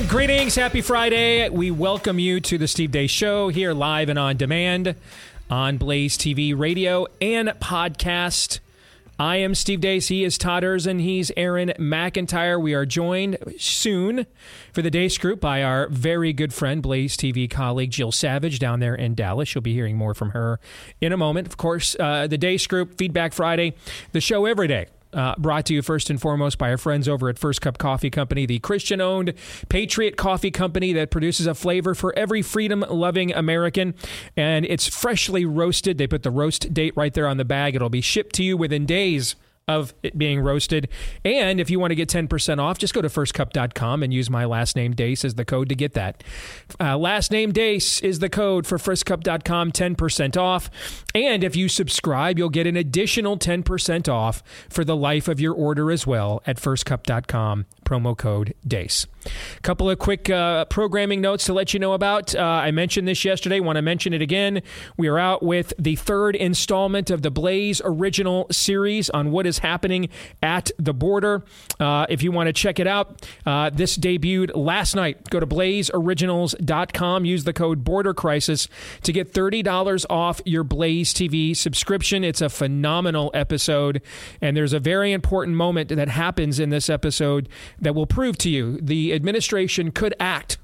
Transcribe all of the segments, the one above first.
right, greetings. Happy Friday. We welcome you to the Steve Deace Show here live and on demand on Blaze TV, radio, and podcast. I am Steve Deace. He is Todd Erzin. He's Aaron McIntyre. We are joined soon for the Deace Group by our very good friend, Blaze TV colleague Jill Savage down there in Dallas. You'll be hearing more from her in a moment. Of course, the Deace Group, Feedback Friday, the show every day. Brought to you first and foremost by our friends over at First Cup Coffee Company, the Christian-owned Patriot Coffee Company that produces a flavor for every freedom-loving American. And it's freshly roasted. They put the roast date right there on the bag. It'll be shipped to you within days of it being roasted. And if you want to get 10% off, just go to firstcup.com and use my last name Deace as the code to get that. Last name Deace is the code for firstcup.com, 10% off. And if you subscribe, you'll get an additional 10% off for the life of your order as well at firstcup.com, promo code Deace. A couple of quick programming notes to let you know about. I mentioned this yesterday. Want to mention it again. We are out with the third installment of the Blaze Original series on what is happening at the border. If you want to check it out, this debuted last night. Go to blazeoriginals.com. Use the code Border Crisis to get $30 off your Blaze TV subscription. It's a phenomenal episode, and there's a very important moment that happens in this episode that will prove to you the administration could act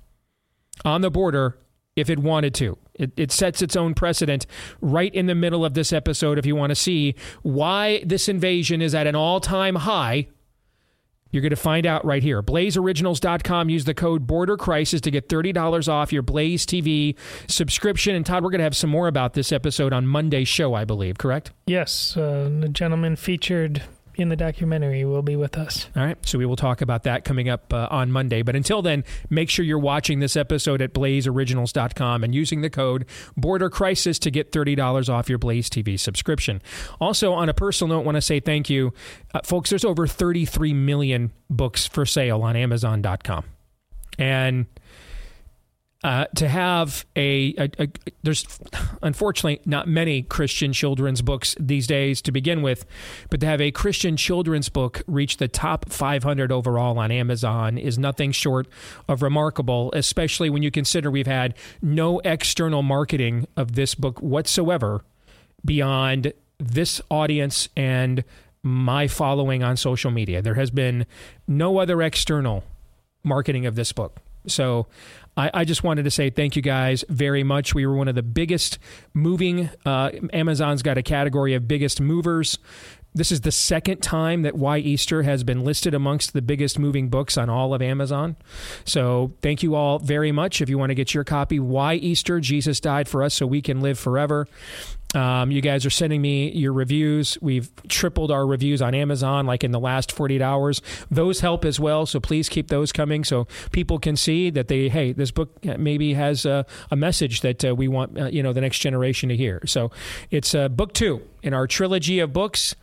on the border if it wanted to. It sets its own precedent right in the middle of this episode. If you want to see why this invasion is at an all-time high, you're going to find out right here. BlazeOriginals.com. Use the code Border Crisis to get $30 off your Blaze TV subscription. And Todd, we're going to have some more about this episode on Monday's show, I believe, correct? Yes. The gentleman featured in the documentary will be with us. All right, so we will talk about that coming up on Monday. But until then, make sure you're watching this episode at blazeoriginals.com and using the code Border Crisis to get $30 off your Blaze TV subscription. Also, on a personal note, I want to say thank you. Folks, there's over 33 million books for sale on Amazon.com. And to have there's unfortunately not many Christian children's books these days to begin with, but to have a Christian children's book reach the top 500 overall on Amazon is nothing short of remarkable, especially when you consider we've had no external marketing of this book whatsoever beyond this audience and my following on social media. There has been no other external marketing of this book. So I just wanted to say thank you guys very much. We were one of the biggest moving, Amazon's got a category of biggest movers. This is the second time that Why Easter has been listed amongst the biggest moving books on all of Amazon. So thank you all very much. If you want to get your copy, Why Easter? Jesus Died for Us So We Can Live Forever. You guys are sending me your reviews. We've tripled our reviews on Amazon like in the last 48 hours. Those help as well, so please keep those coming so people can see that this book maybe has a message that we want the next generation to hear. So it's book 2 in our trilogy of books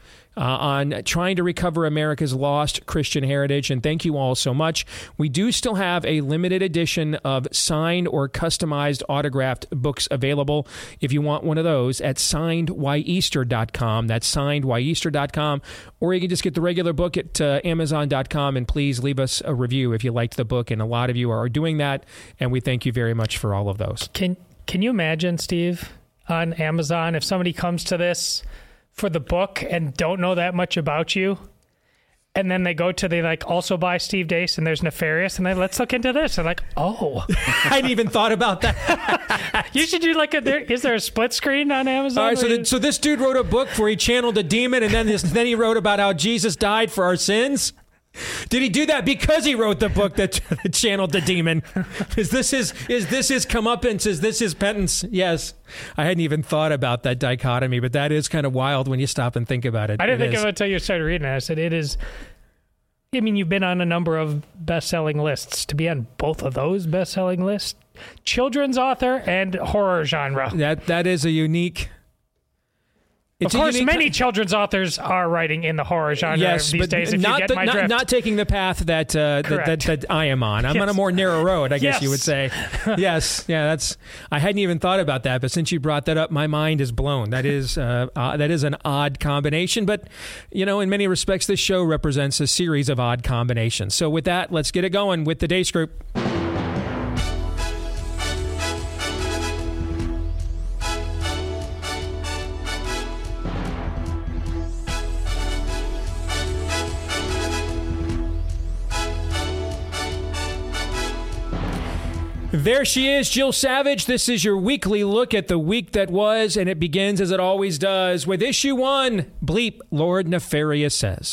on trying to recover America's lost Christian heritage. And thank you all so much. We do still have a limited edition of signed or customized autographed books available. If you want one of those at signedwhyeaster.com, that's signedwhyeaster.com, or you can just get the regular book at amazon.com, and please leave us a review if you liked the book. And a lot of you are doing that, and we thank you very much for all of those. Can you imagine, Steve, on Amazon, if somebody comes to this for the book and don't know that much about you, and then they go to also buy Steve Deace and there's Nefarious, and then let's look into this, and oh, I hadn't even thought about that. You should do is there a split screen on Amazon? All right, so this dude wrote a book where he channeled a demon, and then he wrote about how Jesus died for our sins. Did he do that because he wrote the book that channeled the demon? Is this his comeuppance? Is this his penance? Yes. I hadn't even thought about that dichotomy, but that is kind of wild when you stop and think about it. I didn't think of it until you started reading it. I said, it is... I mean, you've been on a number of best-selling lists. To be on both of those best-selling lists, children's author and horror genre. That is a unique... Of course, many children's authors are writing in the horror genre these days, if you get my drift. Not taking the path that I am on. I'm on a more narrow road, I guess you would say. Yes. Yeah, I hadn't even thought about that, but since you brought that up, my mind is blown. That is an odd combination, but, in many respects, this show represents a series of odd combinations. So with that, let's get it going with the Deace Group. There she is, Jill Savage. This is your weekly look at the week that was, and it begins as it always does with issue 1. Bleep, Lord Nefarious says.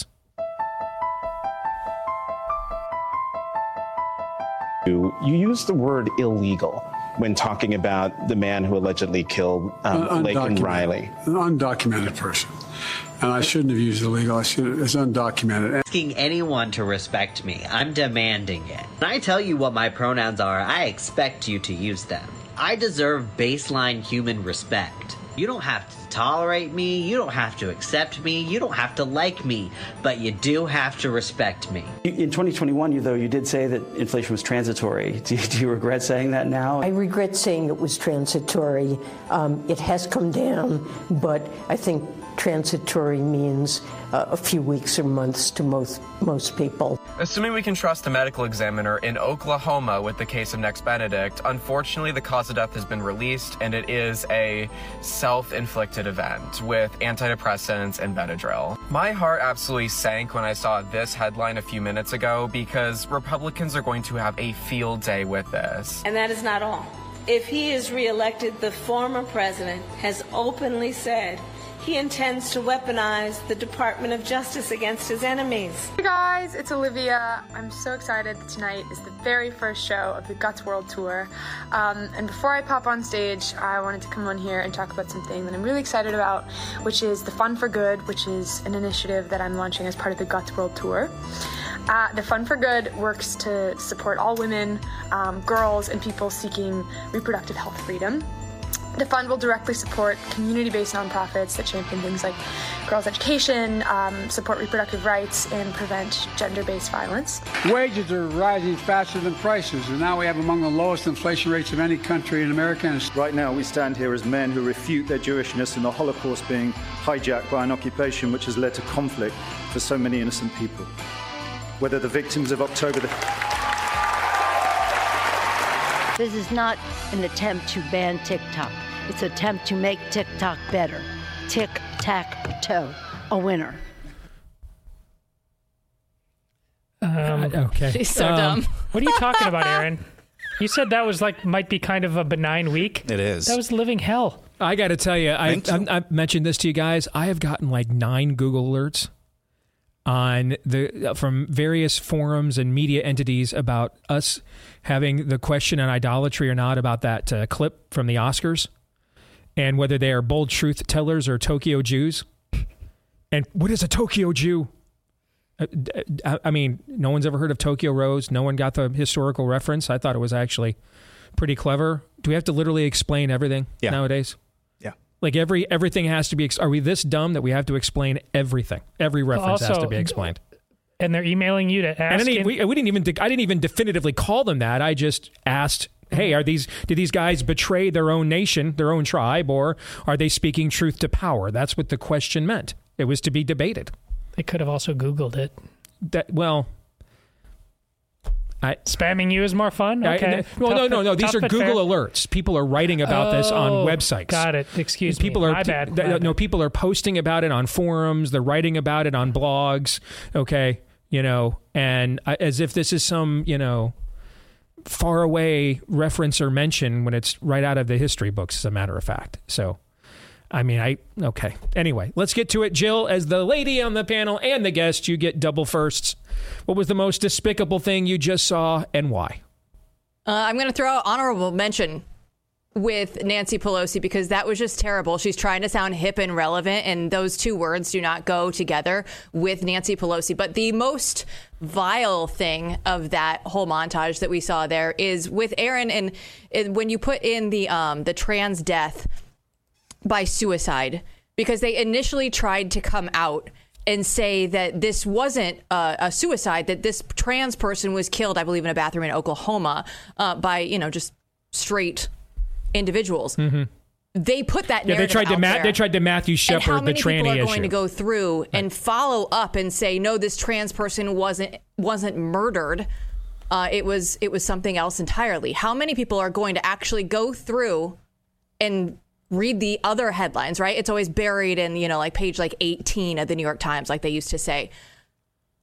You use the word illegal when talking about the man who allegedly killed Laken Riley. An undocumented person. And I shouldn't have used illegal. It's undocumented. Asking anyone to respect me. I'm demanding it. When I tell you what my pronouns are, I expect you to use them. I deserve baseline human respect. You don't have to tolerate me. You don't have to accept me. You don't have to like me. But you do have to respect me. In 2021, you did say that inflation was transitory. Do you regret saying that now? I regret saying it was transitory. It has come down, but I think transitory means a few weeks or months to most people. Assuming we can trust the medical examiner in Oklahoma with the case of Next Benedict, unfortunately the cause of death has been released and it is a self-inflicted event with antidepressants and Benadryl. My heart absolutely sank when I saw this headline a few minutes ago because Republicans are going to have a field day with this. And that is not all. If he is reelected, the former president has openly said he intends to weaponize the Department of Justice against his enemies. Hey guys, it's Olivia. I'm so excited that tonight is the very first show of the Guts World Tour. And before I pop on stage, I wanted to come on here and talk about something that I'm really excited about, which is the Fun for Good, which is an initiative that I'm launching as part of the Guts World Tour. The Fun for Good works to support all women, girls, and people seeking reproductive health freedom. The fund will directly support community-based nonprofits that champion things like girls' education, support reproductive rights, and prevent gender-based violence. Wages are rising faster than prices, and now we have among the lowest inflation rates of any country in America. Right now, we stand here as men who refute their Jewishness and the Holocaust being hijacked by an occupation which has led to conflict for so many innocent people. Whether the victims of October the... This is not an attempt to ban TikTok. It's an attempt to make TikTok better. Tic-tac-toe, a winner. Okay. She's so dumb. What are you talking about, Aaron? You said that was might be kind of a benign week. It is. That was living hell. I got to tell you, I've mentioned this to you guys. I have gotten 9 Google alerts from various forums and media entities about us having the question on idolatry or not about that clip from the Oscars and whether they are bold truth tellers or Tokyo Jews. And what is a Tokyo Jew? I mean, no one's ever heard of Tokyo Rose. No one got the historical reference. I thought it was actually pretty clever. Do we have to literally explain everything nowadays? Yeah. Everything has to be. Are we this dumb that we have to explain everything? Every reference has to be explained. And they're emailing you to ask. And I didn't even definitively call them that. I just asked, hey, did these guys betray their own nation, their own tribe, or are they speaking truth to power? That's what the question meant. It was to be debated. They could have also Googled it. Spamming you is more fun? Okay. No. These are Google alerts. People are writing about this on websites. Got it. Excuse me. My bad. No, people are posting about it on forums. They're writing about it on blogs. Okay. And as if this is some, far away reference or mention when it's right out of the history books, as a matter of fact. So, okay. Anyway, let's get to it. Jill, as the lady on the panel and the guest, you get double firsts. What was the most despicable thing you just saw and why? I'm going to throw out honorable mention with Nancy Pelosi because that was just terrible. She's trying to sound hip and relevant, and those two words do not go together with Nancy Pelosi. But the most vile thing of that whole montage that we saw there is with Aaron, and when you put in the trans death by suicide, because they initially tried to come out and say that this wasn't a suicide, that this trans person was killed, I believe, in a bathroom in Oklahoma by, just straight individuals. Mm-hmm. They put that narrative out there. They tried to Matthew Shepard the tranny issue. How many people are going to go through and follow up and say, no, this trans person wasn't murdered. It was something else entirely. How many people are going to actually go through and read the other headlines, right? It's always buried in, page 18 of the New York Times, like they used to say.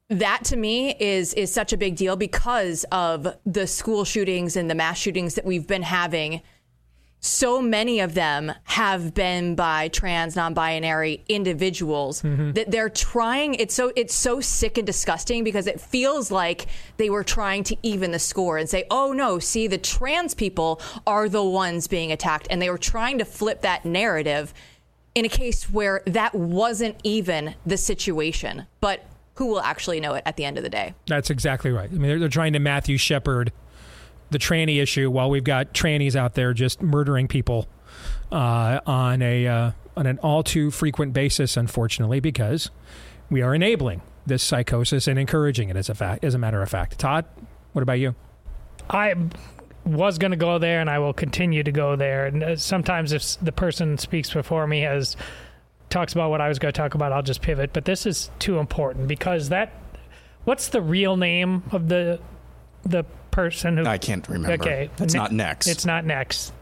that to me is such a big deal because of the school shootings and the mass shootings that we've been having. So many of them have been by trans, non-binary individuals that they're trying. It's so sick and disgusting because it feels like they were trying to even the score and say, oh no, see, the trans people are the ones being attacked. And they were trying to flip that narrative in a case where that wasn't even the situation. But who will actually know it at the end of the day? That's exactly right. I mean, they're trying to Matthew Shepard the tranny issue while we've got trannies out there just murdering people on an all too frequent basis, unfortunately, because we are enabling this psychosis and encouraging it as a matter of fact. Todd, what about you? I was going to go there, and I will continue to go there. And sometimes if the person speaks before me talks about what I was going to talk about, I'll just pivot. But this is too important because what's the real name of the person who... I can't remember. Okay. It's not Nex. It's not Nex.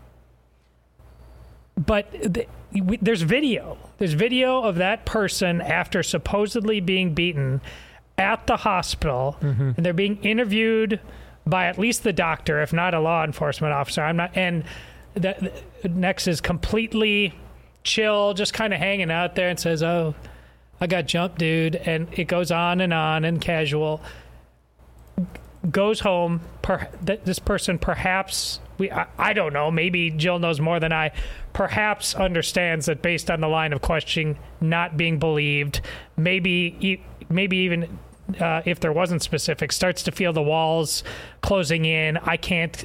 But there's video. There's video of that person after supposedly being beaten at the hospital, and they're being interviewed by at least the doctor, if not a law enforcement officer. And Nex is completely chill, just kind of hanging out there and says, "Oh, I got jumped, dude," and it goes on and casual. Goes home. This person perhaps, I don't know, maybe Jill knows more than I, perhaps understands that based on the line of questioning, not being believed, maybe even if there wasn't specific, starts to feel the walls closing in. I can't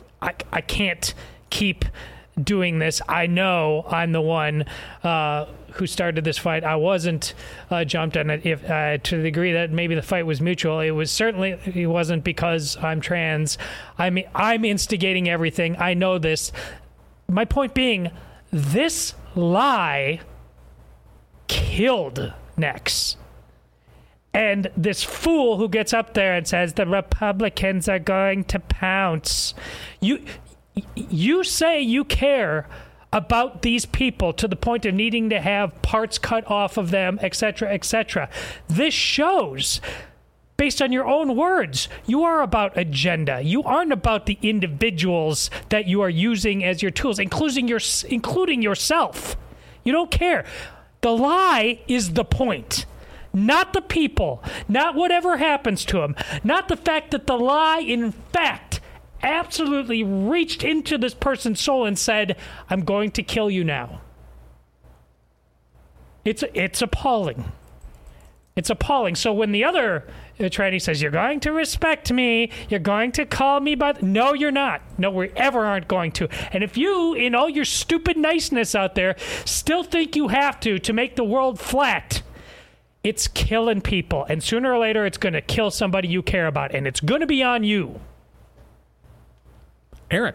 keep doing this. I know I'm the one who started this fight. I wasn't jumped on it. If to the degree that maybe the fight was mutual, it wasn't because I'm trans. I'm instigating everything. I know this. My point being, this lie killed Nex. And this fool who gets up there and says the Republicans are going to pounce. You say you care about these people to the point of needing to have parts cut off of them, etc., etc. This shows, based on your own words, you are about agenda. You aren't about the individuals that you are using as your tools, including yourself. You don't care. The lie is the point. Not the people. Not whatever happens to them. Not the fact that the lie, in fact, absolutely reached into this person's soul and said, I'm going to kill you now. It's appalling. It's appalling. So when the other tranny says, you're going to respect me, you're going to call me by... No, you're not. No, we ever aren't going to. And if you, in all your stupid niceness out there, still think you have to make the world flat, it's killing people. And sooner or later, it's going to kill somebody you care about. And it's going to be on you. Aaron.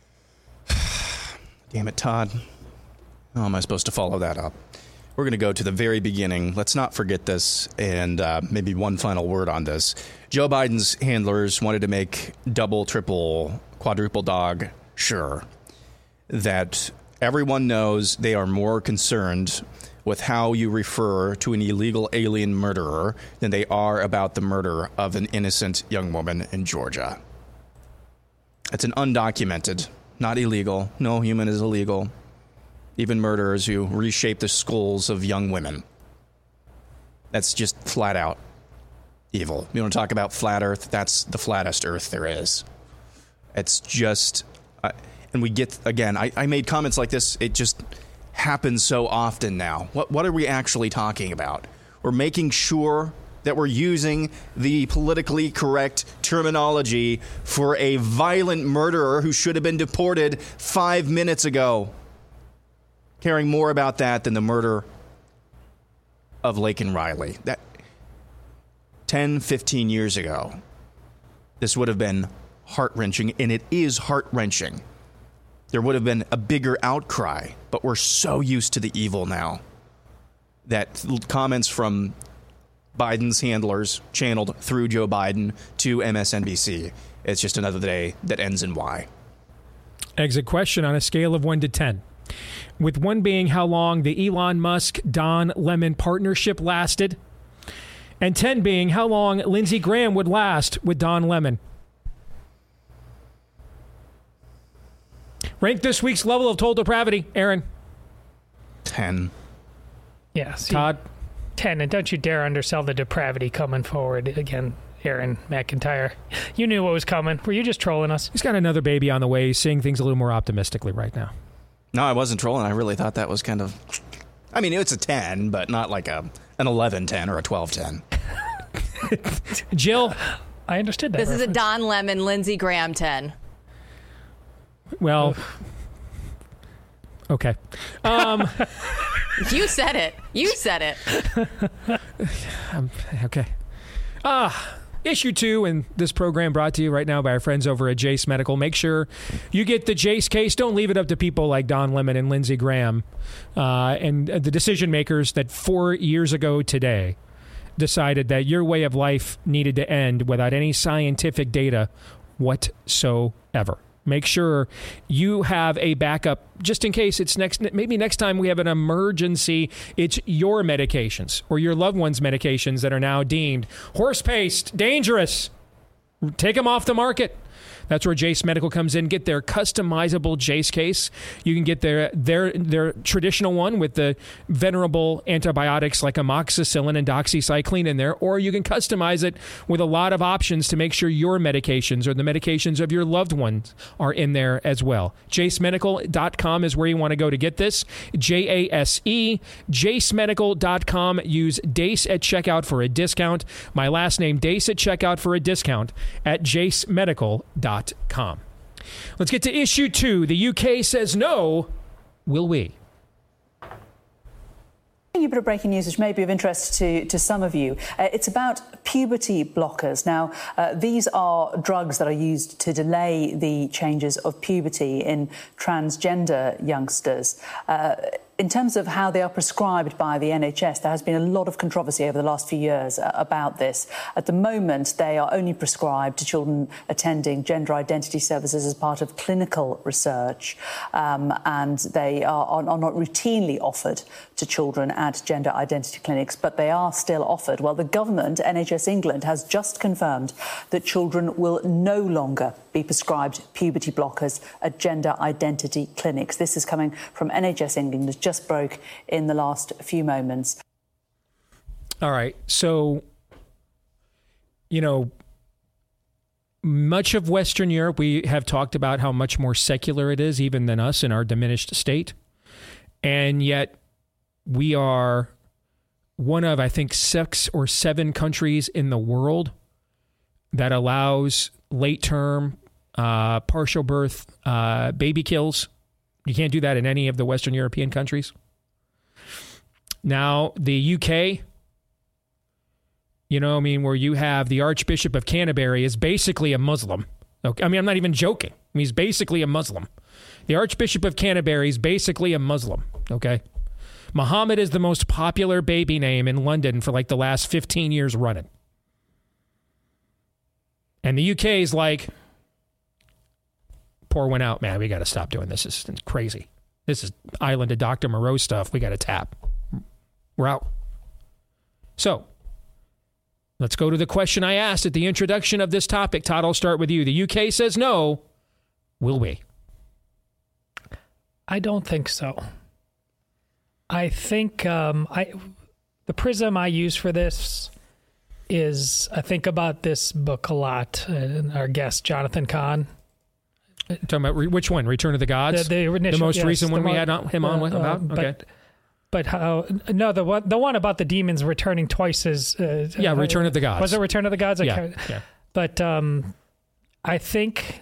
Damn it, Todd. How am I supposed to follow that up? We're going to go to the very beginning. Let's not forget this, and maybe one final word on this. Joe Biden's handlers wanted to make double, triple, quadruple dog sure that everyone knows they are more concerned with how you refer to an illegal alien murderer than they are about the murder of an innocent young woman in Georgia. It's an undocumented, not illegal. No human is illegal. Even murderers who reshape the skulls of young women. That's just flat out evil. You want to talk about flat Earth? That's the flattest Earth there is. It's just, and we get, again, I made comments like this. It just happens so often now. What are we actually talking about? We're making sure that we're using the politically correct terminology for a violent murderer who should have been deported 5 minutes ago. Caring more about that than the murder of Laken Riley. That 10, 15 years ago, this would have been heart-wrenching, and it is heart-wrenching. There would have been a bigger outcry, but we're so used to the evil now that comments from Biden's handlers channeled through Joe Biden to MSNBC. It's just another day that ends in Y. Exit question on a scale of 1 to 10. With 1 being how long the Elon Musk-Don Lemon partnership lasted, And 10 being how long Lindsey Graham would last with Don Lemon. Rank this week's level of total depravity, Aaron. 10. Yeah. See, Todd? 10. And don't you dare undersell the depravity coming forward again, Aaron McIntyre. You knew what was coming. Were you just trolling us? He's got another baby on the way. He's seeing things a little more optimistically right now. No, I wasn't trolling. I really thought that was kind of... I mean, it's a 10, but not like an 11-10 or a 12-10. Jill? I understood that. This is a Don Lemon, Lindsey Graham 10. Well, okay. You said it. You said it. Okay. Issue 2 in this program brought to you right now by our friends over at Jase Medical. Make sure you get the Jase case. Don't leave it up to people like Don Lemon and Lindsey Graham and the decision makers that 4 years ago today decided that your way of life needed to end without any scientific data whatsoever. Make sure you have a backup just in case it's maybe next time we have an emergency, it's your medications or your loved one's medications that are now deemed horse paste, dangerous. Take them off the market. That's where Jase Medical comes in. Get their customizable Jase case. You can get their traditional one with the venerable antibiotics like amoxicillin and doxycycline in there, or you can customize it with a lot of options to make sure your medications or the medications of your loved ones are in there as well. JaseMedical.com is where you want to go to get this. JASE, JaseMedical.com. Use DACE at checkout for a discount. My last name, DACE at checkout for a discount at JaseMedical.com. Let's get to issue 2. The UK says no. Will we? A bit of breaking news which may be of interest to some of you. It's about puberty blockers. Now, these are drugs that are used to delay the changes of puberty in transgender youngsters. In terms of how they are prescribed by the NHS, there has been a lot of controversy over the last few years about this. At the moment, they are only prescribed to children attending gender identity services as part of clinical research, and they are not routinely offered to children at gender identity clinics, but they are still offered. Well, the government, NHS England, has just confirmed that children will no longer be prescribed puberty blockers at gender identity clinics. This is coming from NHS England. It just broke in the last few moments. All right. So, much of Western Europe, we have talked about how much more secular it is even than us in our diminished state. And yet we are one of, I think, 6 or 7 countries in the world that allows late term, partial birth, baby kills. You can't do that in any of the Western European countries. Now, the UK, where you have the Archbishop of Canterbury is basically a Muslim. Okay? I mean, I'm not even joking. He's basically a Muslim. The Archbishop of Canterbury is basically a Muslim, okay? Muhammad is the most popular baby name in London for like the last 15 years running. And the UK is like, pour one out, man. We got to stop doing this. This is crazy. This is Island of Dr. Moreau stuff. We got to tap. We're out. So, let's go to the question I asked at the introduction of this topic. Todd, I'll start with you. The UK says no. Will we? I don't think so. I think the prism I use for this is I think about this book a lot. Our guest, Jonathan Cahn. Talking about which one? Return of the Gods? The most recent one we had him on with about? Okay. But how? No, the one about the demons returning twice as... Return of the Gods. Was it Return of the Gods? Yeah. But I think...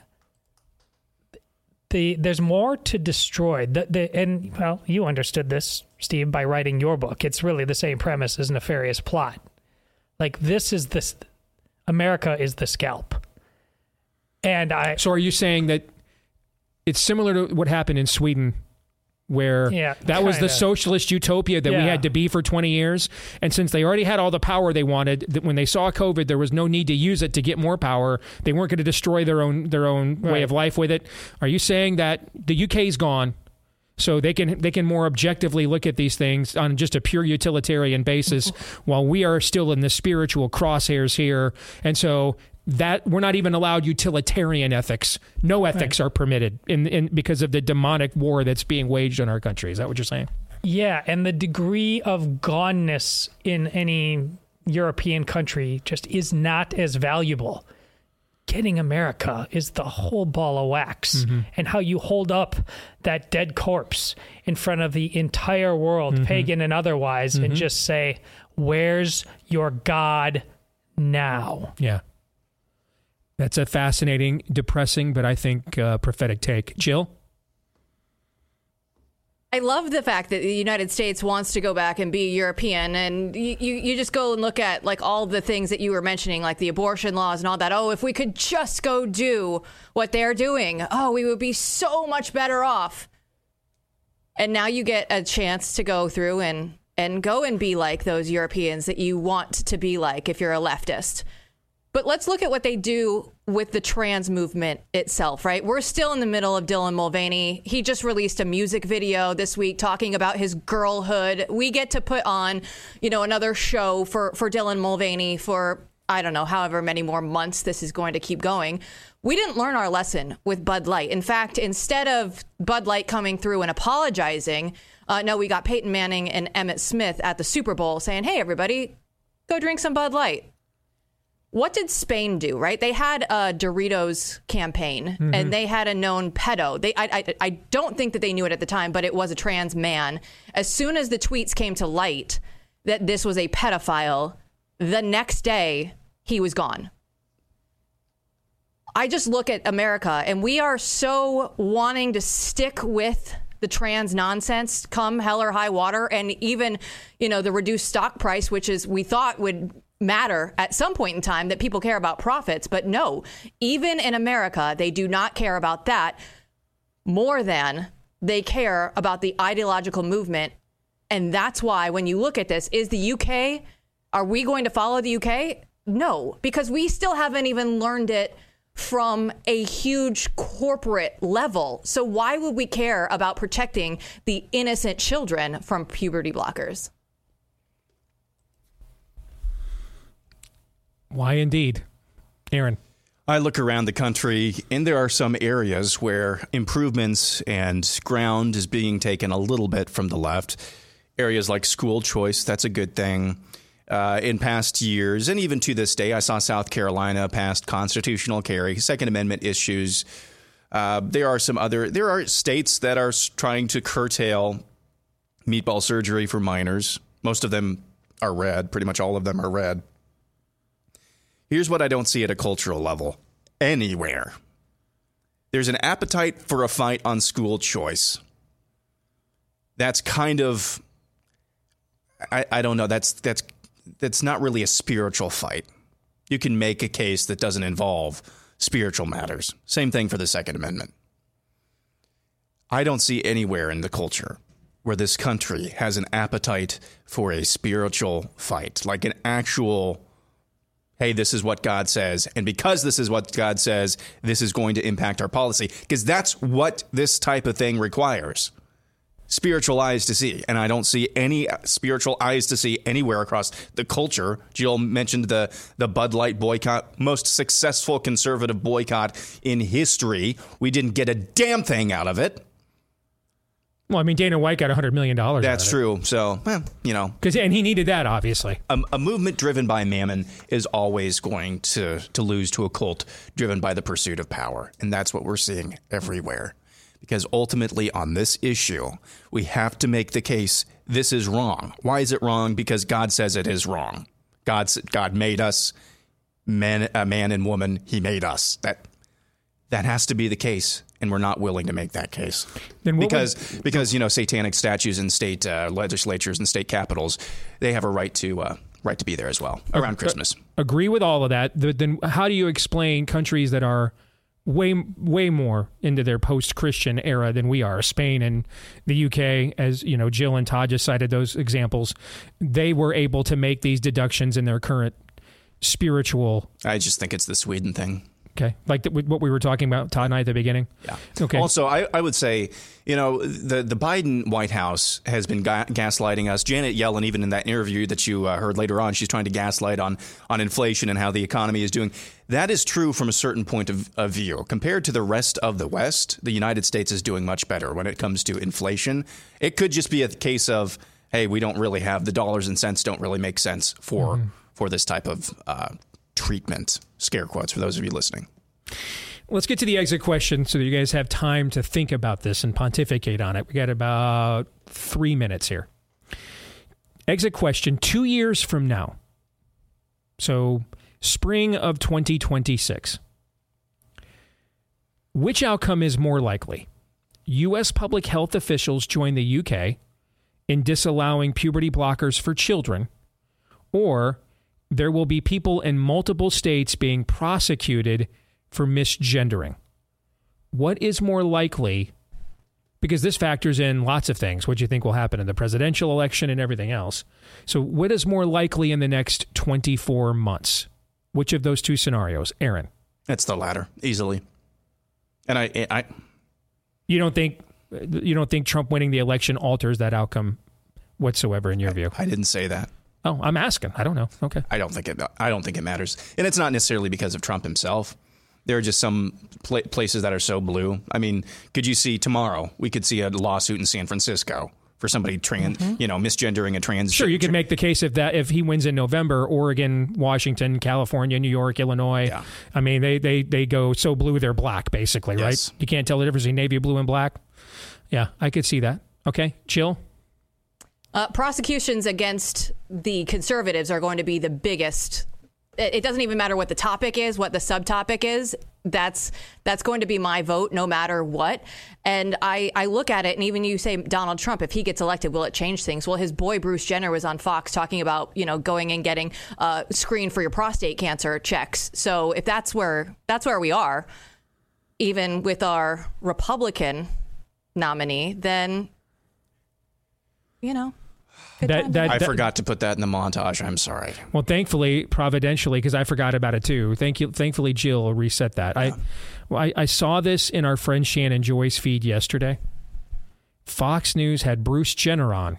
there's more to destroy. You understood this, Steve, by writing your book. It's really the same premise as Nefarious Plot. Like, America is the scalp. So are you saying that it's similar to what happened in Sweden, where that was the socialist utopia that we had to be for 20 years? And since they already had all the power they wanted, when they saw COVID, there was no need to use it to get more power. They weren't going to destroy their own way of life with it. Are you saying that the UK's gone, So they can more objectively look at these things on just a pure utilitarian basis, while we are still in the spiritual crosshairs here. And so that we're not even allowed utilitarian ethics. No ethics are permitted in because of the demonic war that's being waged on our country. Is that what you're saying? Yeah, and the degree of goneness in any European country just is not as valuable. Getting America is the whole ball of wax, and how you hold up that dead corpse in front of the entire world, pagan and otherwise, and just say, where's your God now? Yeah. That's a fascinating, depressing, but I think prophetic take. Jill? I love the fact that the United States wants to go back and be European, and you just go and look at like all the things that you were mentioning, like the abortion laws and all that. Oh, if we could just go do what they're doing, we would be so much better off. And now you get a chance to go through and go and be like those Europeans that you want to be like if you're a leftist. But let's look at what they do with the trans movement itself, right? We're still in the middle of Dylan Mulvaney. He just released a music video this week talking about his girlhood. We get to put on, another show for Dylan Mulvaney for, I don't know, however many more months this is going to keep going. We didn't learn our lesson with Bud Light. In fact, instead of Bud Light coming through and apologizing, no, we got Peyton Manning and Emmitt Smith at the Super Bowl saying, hey, everybody, go drink some Bud Light. What did Spain do, right? They had a Doritos campaign, and they had a known pedo. I don't think that they knew it at the time, but it was a trans man. As soon as the tweets came to light that this was a pedophile, the next day, he was gone. I just look at America, and we are so wanting to stick with the trans nonsense come hell or high water, and even, the reduced stock price, which is we thought would matter at some point in time, that people care about profits. But no, even in America, they do not care about that more than they care about the ideological movement. And that's why when you look at this, is the UK, are we going to follow the UK? No, because we still haven't even learned it from a huge corporate level. So why would we care about protecting the innocent children from puberty blockers? Why indeed? Aaron? I look around the country, and there are some areas where improvements and ground is being taken a little bit from the left. Areas like school choice, that's a good thing. In past years, and even to this day, I saw South Carolina passed constitutional carry, Second Amendment issues. There are states that are trying to curtail meatball surgery for minors. Most of them are red. Pretty much all of them are red. Here's what I don't see at a cultural level anywhere. There's an appetite for a fight on school choice. That's kind of, I don't know, that's not really a spiritual fight. You can make a case that doesn't involve spiritual matters. Same thing for the Second Amendment. I don't see anywhere in the culture where this country has an appetite for a spiritual fight, like an actual, hey, this is what God says, and because this is what God says, this is going to impact our policy, because that's what this type of thing requires. Spiritual eyes to see, and I don't see any spiritual eyes to see anywhere across the culture. Jill mentioned the Bud Light boycott, most successful conservative boycott in history. We didn't get a damn thing out of it. Well, I mean, Dana White got $100 million. That's true. So, and he needed that, obviously. A movement driven by mammon is always going to lose to a cult driven by the pursuit of power, and that's what we're seeing everywhere. Because ultimately on this issue, we have to make the case this is wrong. Why is it wrong? Because God says it is wrong. God made us, man and woman. He made us. That has to be the case, and we're not willing to make that case. Because satanic statues in state legislatures and state capitals, they have a right to be there as well around Christmas. Agree with all of that. Then how do you explain countries that are way more into their post-Christian era than we are? Spain and the UK, as you know, Jill and Todd just cited those examples. They were able to make these deductions in their current spiritual. I just think it's the Sweden thing. Okay, like what we were talking about, Todd and I, at the beginning? Yeah. Okay. Also, I would say, the Biden White House has been gaslighting us. Janet Yellen, even in that interview that you heard later on, she's trying to gaslight on inflation and how the economy is doing. That is true from a certain point of view. Compared to the rest of the West, the United States is doing much better when it comes to inflation. It could just be a case of, hey, we don't really have the dollars and cents don't really make sense for this type of treatment, scare quotes for those of you listening. Let's get to the exit question so that you guys have time to think about this and pontificate on it. We got about 3 minutes here. Exit question: 2 years from now, so spring of 2026, which outcome is more likely? U.S. public health officials join the UK in disallowing puberty blockers for children, or there will be people in multiple states being prosecuted for misgendering? What is more likely? Because this factors in lots of things. What do you think will happen in the presidential election and everything else? So what is more likely in the next 24 months? Which of those two scenarios? Aaron? It's the latter, easily. And I You don't think Trump winning the election alters that outcome whatsoever in your view? I didn't say that. Oh, I'm asking. I don't know. Okay. I don't think it matters. And it's not necessarily because of Trump himself. There are just some places that are so blue. I mean, could you see tomorrow, we could see a lawsuit in San Francisco for somebody misgendering a trans. Sure, you could make the case if he wins in November, Oregon, Washington, California, New York, Illinois. Yeah. I mean, they go so blue they're black, basically, yes. Right? You can't tell the difference between navy blue and black. Yeah, I could see that. Okay, Jill? Prosecutions against the conservatives are going to be the biggest. It doesn't even matter what the topic is, what the subtopic is. That's going to be my vote no matter what. And I look at it, and even you say Donald Trump, if he gets elected, will it change things? Well, his boy Bruce Jenner was on Fox talking about, going and getting screened for your prostate cancer checks. So if that's where we are, even with our Republican nominee, then I forgot to put that in the montage. I'm sorry. Well, thankfully, providentially, because I forgot about it too. Thankfully, Jill reset that. Yeah. I saw this in our friend Shannon Joy's feed yesterday. Fox News had Bruce Jenner on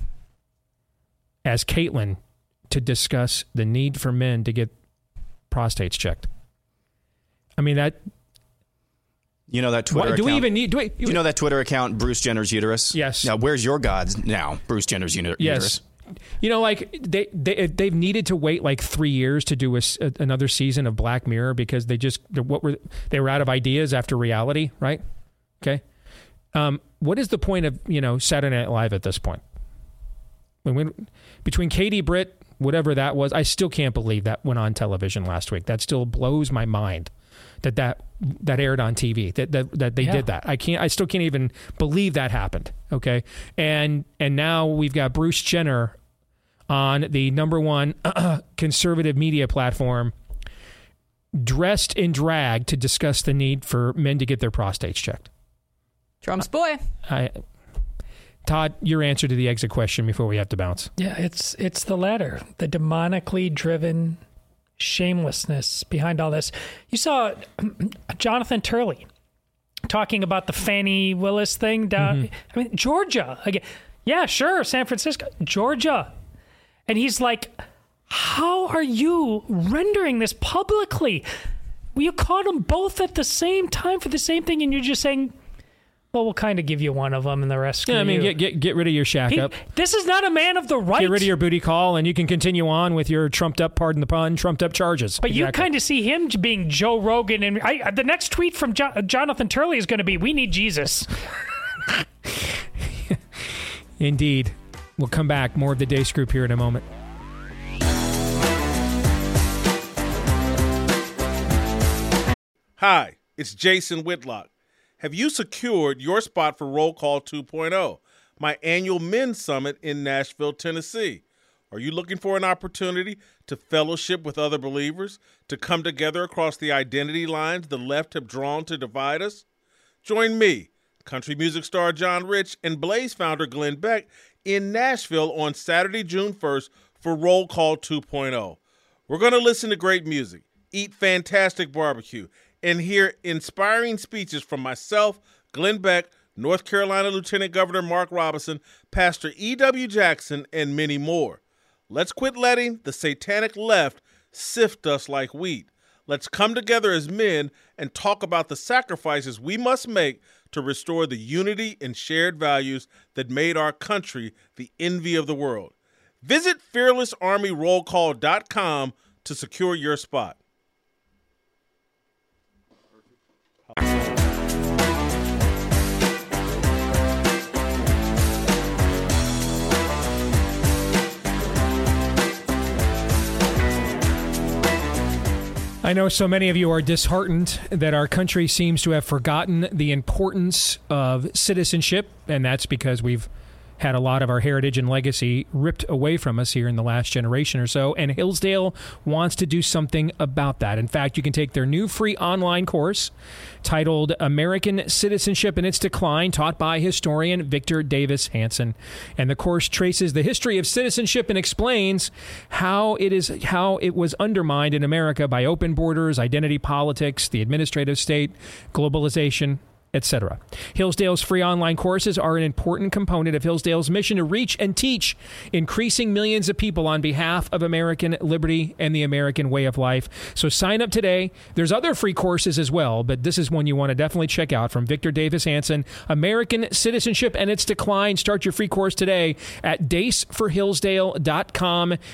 as Caitlyn to discuss the need for men to get prostates checked. I mean that. You know that Twitter account? Do we even need... Do you know that Twitter account, Bruce Jenner's uterus? Yes. Now, where's your gods now, Bruce Jenner's uterus? Yes. They've needed to wait like 3 years to do another season of Black Mirror because they were out of ideas after reality, right? Okay. What is the point of, Saturday Night Live at this point? Between Katie Britt, whatever that was, I still can't believe that went on television last week. That still blows my mind. That aired on TV, that they did that. I still can't even believe that happened. Okay. And now we've got Bruce Jenner on the number one conservative media platform, dressed in drag to discuss the need for men to get their prostates checked. Trump's boy. Todd, your answer to the exit question before we have to bounce. Yeah, it's the latter, the demonically driven shamelessness behind all this. You saw Jonathan Turley talking about the Fannie Willis thing down. I mean, Georgia again. Yeah, sure, San Francisco, Georgia, and he's like, "How are you rendering this publicly? Well, you caught them both at the same time for the same thing, and you're just saying." Well, we'll kind of give you one of them and the rest. Yeah, I mean, get rid of your shack up. This is not a man of the right. Get rid of your booty call, and you can continue on with your trumped up, pardon the pun, trumped up charges. But you kind of see him being Joe Rogan, and the next tweet from Jonathan Turley is going to be, "We need Jesus." Indeed. We'll come back. More of the Deace Group here in a moment. Hi, it's Jason Whitlock. Have you secured your spot for Roll Call 2.0, my annual men's summit in Nashville, Tennessee? Are you looking for an opportunity to fellowship with other believers, to come together across the identity lines the left have drawn to divide us? Join me, country music star John Rich, and Blaze founder Glenn Beck in Nashville on Saturday, June 1st for Roll Call 2.0. We're going to listen to great music, eat fantastic barbecue, and hear inspiring speeches from myself, Glenn Beck, North Carolina Lieutenant Governor Mark Robinson, Pastor E.W. Jackson, and many more. Let's quit letting the satanic left sift us like wheat. Let's come together as men and talk about the sacrifices we must make to restore the unity and shared values that made our country the envy of the world. Visit fearlessarmyrollcall.com to secure your spot. I know so many of you are disheartened that our country seems to have forgotten the importance of citizenship, and that's because we've had a lot of our heritage and legacy ripped away from us here in the last generation or so, and Hillsdale wants to do something about that. In fact, you can take their new free online course titled American Citizenship and Its Decline, taught by historian Victor Davis Hanson. And the course traces the history of citizenship and explains how it was undermined in America by open borders, identity politics, the administrative state, globalization, etc. Hillsdale's free online courses are an important component of Hillsdale's mission to reach and teach increasing millions of people on behalf of American liberty and the American way of life. So sign up today. There's other free courses as well, but this is one you want to definitely check out from Victor Davis Hanson, American Citizenship and Its Decline. Start your free course today at daceforhillsdale.com.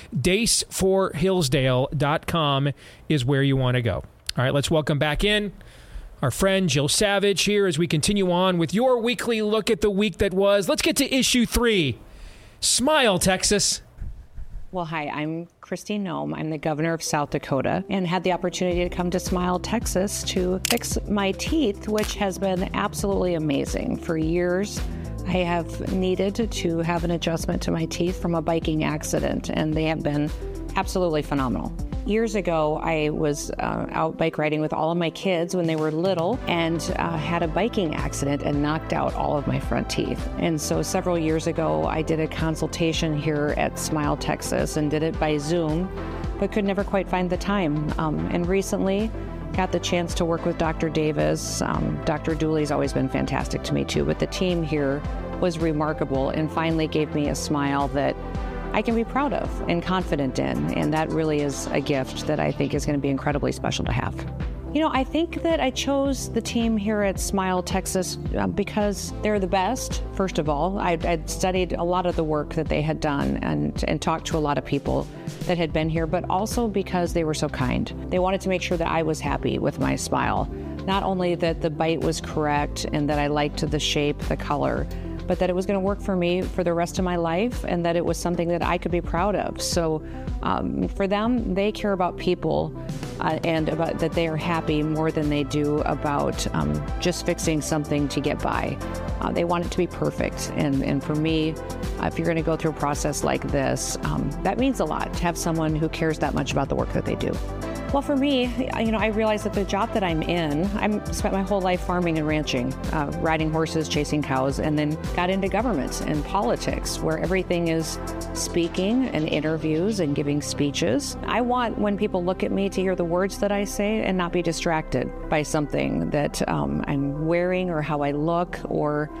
Daceforhillsdale.com is where you want to go. All right, let's welcome back in our friend Jill Savage here as we continue on with your weekly look at the week that was. Let's get to issue 3. Smile, Texas. Well, hi, I'm Christine Noem. I'm the governor of South Dakota and had the opportunity to come to Smile, Texas to fix my teeth, which has been absolutely amazing. For years, I have needed to have an adjustment to my teeth from a biking accident, and they have been absolutely phenomenal. Years ago, I was out bike riding with all of my kids when they were little and had a biking accident and knocked out all of my front teeth. And so several years ago, I did a consultation here at Smile, Texas, and did it by Zoom, but could never quite find the time. And recently, got the chance to work with Dr. Davis. Dr. Dooley's always been fantastic to me too, but the team here was remarkable and finally gave me a smile that I can be proud of and confident in, and that really is a gift that I think is going to be incredibly special to have. You know, I think that I chose the team here at Smile, Texas because they're the best, first of all. I'd studied a lot of the work that they had done and talked to a lot of people that had been here, but also because they were so kind. They wanted to make sure that I was happy with my smile. Not only that the bite was correct and that I liked the shape, the color, but that it was going to work for me for the rest of my life and that it was something that I could be proud of. So for them, they care about people and about that they are happy more than they do about just fixing something to get by. They want it to be perfect. And for me, if you're going to go through a process like this, that means a lot to have someone who cares that much about the work that they do. Well, for me, you know, I realized that the job that I'm in, I spent my whole life farming and ranching, riding horses, chasing cows, and then got into government and politics, where everything is speaking and interviews and giving speeches. I want, when people look at me, to hear the words that I say and not be distracted by something that I'm wearing or how I look or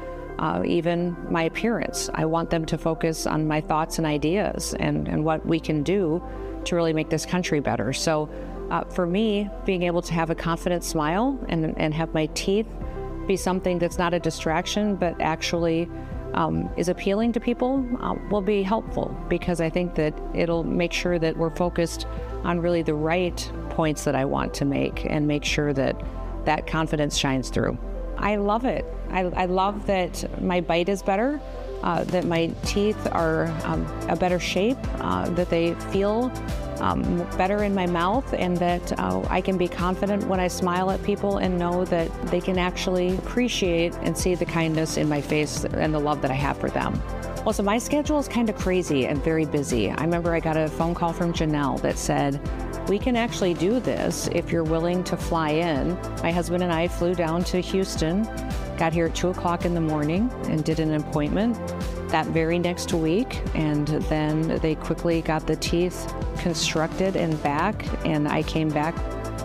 even my appearance. I want them to focus on my thoughts and ideas and what we can do to really make this country better. So for me, being able to have a confident smile and have my teeth be something that's not a distraction, but actually is appealing to people will be helpful, because I think that it'll make sure that we're focused on really the right points that I want to make and make sure that that confidence shines through. I love it. I love that my bite is better, that my teeth are a better shape, that they feel better in my mouth, and that I can be confident when I smile at people and know that they can actually appreciate and see the kindness in my face and the love that I have for them. Well, so my schedule is kind of crazy and very busy. I remember I got a phone call from Janelle that said, we can actually do this if you're willing to fly in. My husband and I flew down to Houston, got here at 2 o'clock in the morning and did an appointment that very next week. And then they quickly got the teeth constructed and back. And I came back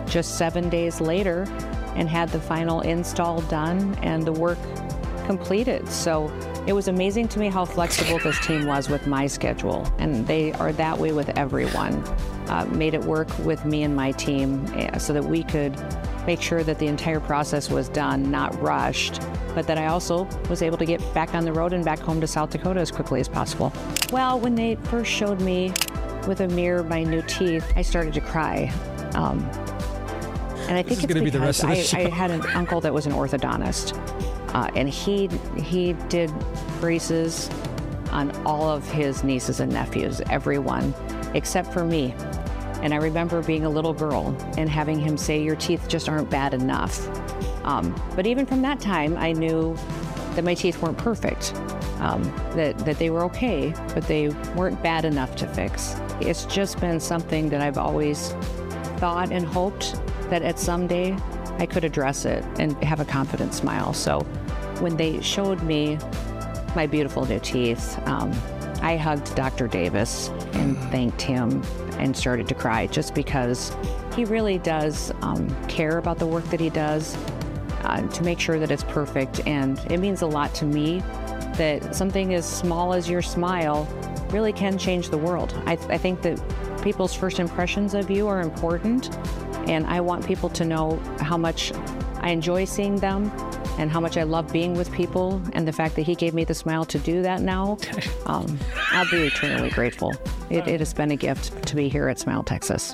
just 7 days later and had the final install done and the work completed. So it was amazing to me how flexible this team was with my schedule, and they are that way with everyone. Made it work with me and my team so that we could make sure that the entire process was done, not rushed, but that I also was able to get back on the road and back home to South Dakota as quickly as possible. Well, when they first showed me with a mirror my new teeth, I started to cry. And I think it's because I had an uncle that was an orthodontist, and he did braces on all of his nieces and nephews, everyone, except for me. And I remember being a little girl and having him say, your teeth just aren't bad enough. But even from that time, I knew that my teeth weren't perfect, that they were okay, but they weren't bad enough to fix. It's just been something that I've always thought and hoped that at some day I could address it and have a confident smile. So when they showed me my beautiful new teeth, I hugged Dr. Davis and thanked him and started to cry, just because he really does care about the work that he does to make sure that it's perfect. And it means a lot to me that something as small as your smile really can change the world. I think that people's first impressions of you are important, and I want people to know how much I enjoy seeing them and how much I love being with people, and the fact that he gave me the smile to do that now, I'll be eternally grateful. It has been a gift to be here at Smile Texas.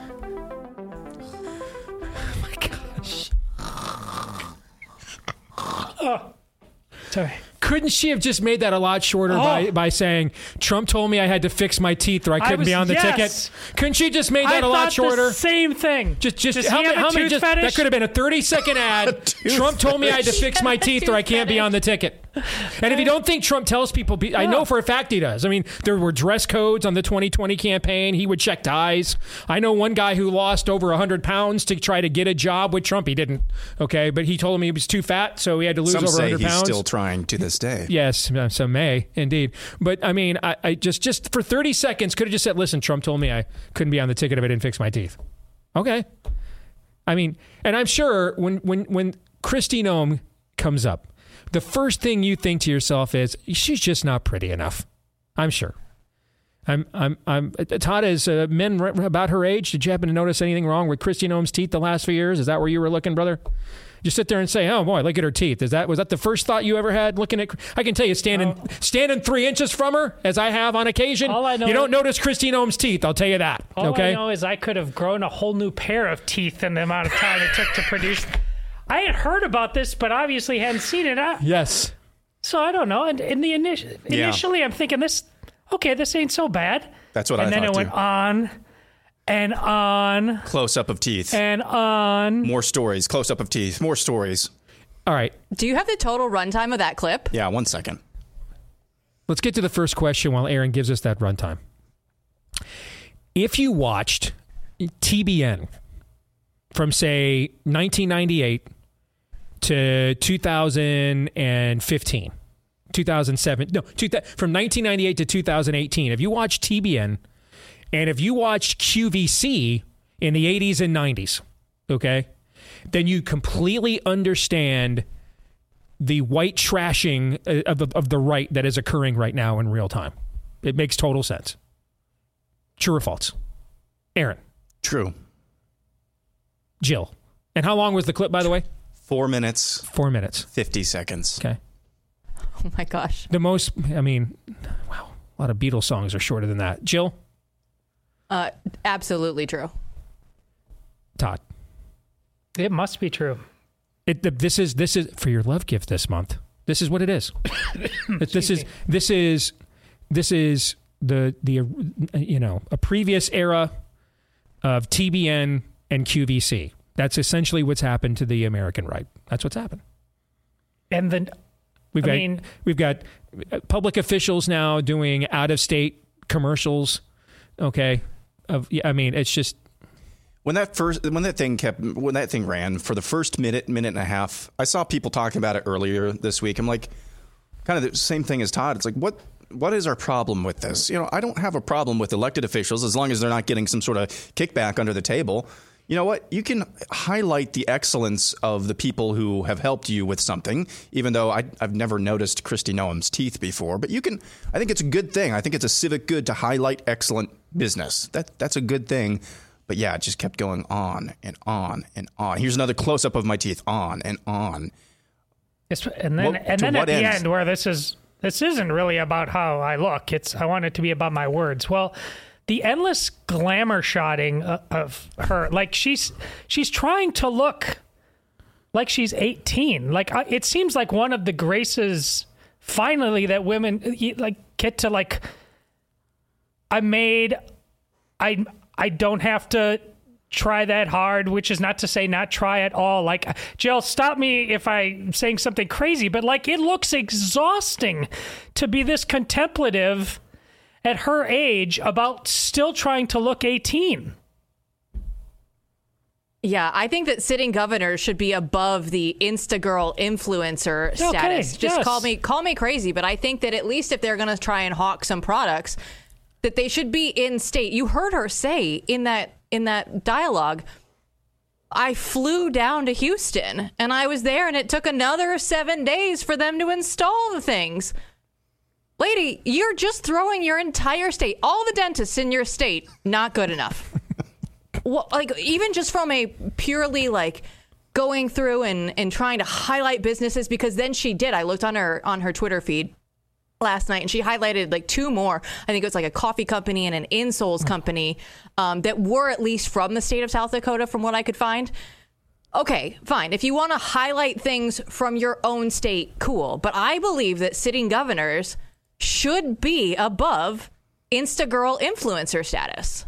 Oh my gosh. Oh, sorry. Couldn't she have just made that a lot shorter by saying, Trump told me I had to fix my teeth or I couldn't be on the ticket? Couldn't she just made that a lot shorter? The same thing. Just how many that could have been a 30-second ad. Trump told me I had to fix my teeth or I can't be on the ticket. And if you don't think Trump tells people, I know for a fact he does. I mean, there were dress codes on the 2020 campaign. He would check ties. I know one guy who lost over 100 pounds to try to get a job with Trump. He didn't, okay? But he told him he was too fat, so he had to lose over 100 pounds. Some say he's still trying to this day. Yes, some may, indeed. But, I mean, I just for 30 seconds could have just said, listen, Trump told me I couldn't be on the ticket if I didn't fix my teeth. Okay. I mean, and I'm sure when Kristi Noem comes up, the first thing you think to yourself is, she's just not pretty enough. I'm sure. Todd, as men about her age, did you happen to notice anything wrong with Kristi Noem's teeth the last few years? Is that where you were looking, brother? You sit there and say, oh boy, look at her teeth. Was that the first thought you ever had looking at? I can tell you, standing 3 inches from her, as I have on occasion, you don't notice Kristi Noem's teeth. I'll tell you that. All I know is I could have grown a whole new pair of teeth in the amount of time it took to produce. I had heard about this, but obviously hadn't seen it. Yes. So I don't know. And initially, I'm thinking this ain't so bad. That's what I thought. And then it went on and on. Close up of teeth. And on. More stories. Close up of teeth. More stories. All right. Do you have the total runtime of that clip? Yeah, 1 second. Let's get to the first question while Aaron gives us that runtime. If you watched TBN from, say, 1998 to 2015, 2007, from 1998 to 2018, if you watch TBN and if you watched QVC in the 80s and 90s, okay, then you completely understand the white trashing of the right that is occurring right now in real time. It makes total sense. True or false? Aaron? True. Jill? And how long was the clip, by the way? 4 minutes. 4 minutes. 50 seconds. Okay. Oh, my gosh. Wow. A lot of Beatles songs are shorter than that. Jill? Absolutely true. Todd? It must be true. This is for your love gift this month. This is what it is. This is a previous era of TBN and QVC. That's essentially what's happened to the American right. That's what's happened. And then we've got public officials now doing out-of-state commercials. Okay, it's just when that thing ran for the first minute and a half. I saw people talking about it earlier this week. I'm like, kind of the same thing as Todd. It's like, what is our problem with this? I don't have a problem with elected officials as long as they're not getting some sort of kickback under the table. you know what? You can highlight the excellence of the people who have helped you with something, even though I've never noticed Kristi Noem's teeth before. But I think it's a good thing. I think it's a civic good to highlight excellent business. That's a good thing. But yeah, it just kept going on and on and on. Here's another close-up of my teeth, on and on. And then at the end, where this isn't really about how I look. I want it to be about my words. Well, the endless glamour shotting of her, like she's trying to look like she's 18. Like it seems like one of the graces finally that women get to I don't have to try that hard, which is not to say not try at all. Like, Jill, stop me if I'm saying something crazy, but it looks exhausting to be this contemplative at her age about still trying to look 18. Yeah, I think that sitting governors should be above the Instagirl influencer status. Just call me crazy, but I think that at least if they're going to try and hawk some products, that they should be in state. You heard her say in that dialogue, I flew down to Houston and I was there and it took another 7 days for them to install the things. Lady, you're just throwing your entire state, all the dentists in your state, not good enough. Well, even just from a purely going through and trying to highlight businesses, because then she did. I looked on her Twitter feed last night and she highlighted 2 more. I think it was a coffee company and an insoles company that were at least from the state of South Dakota, from what I could find. Okay, fine. If you want to highlight things from your own state, cool. But I believe that sitting governors should be above Instagirl influencer status.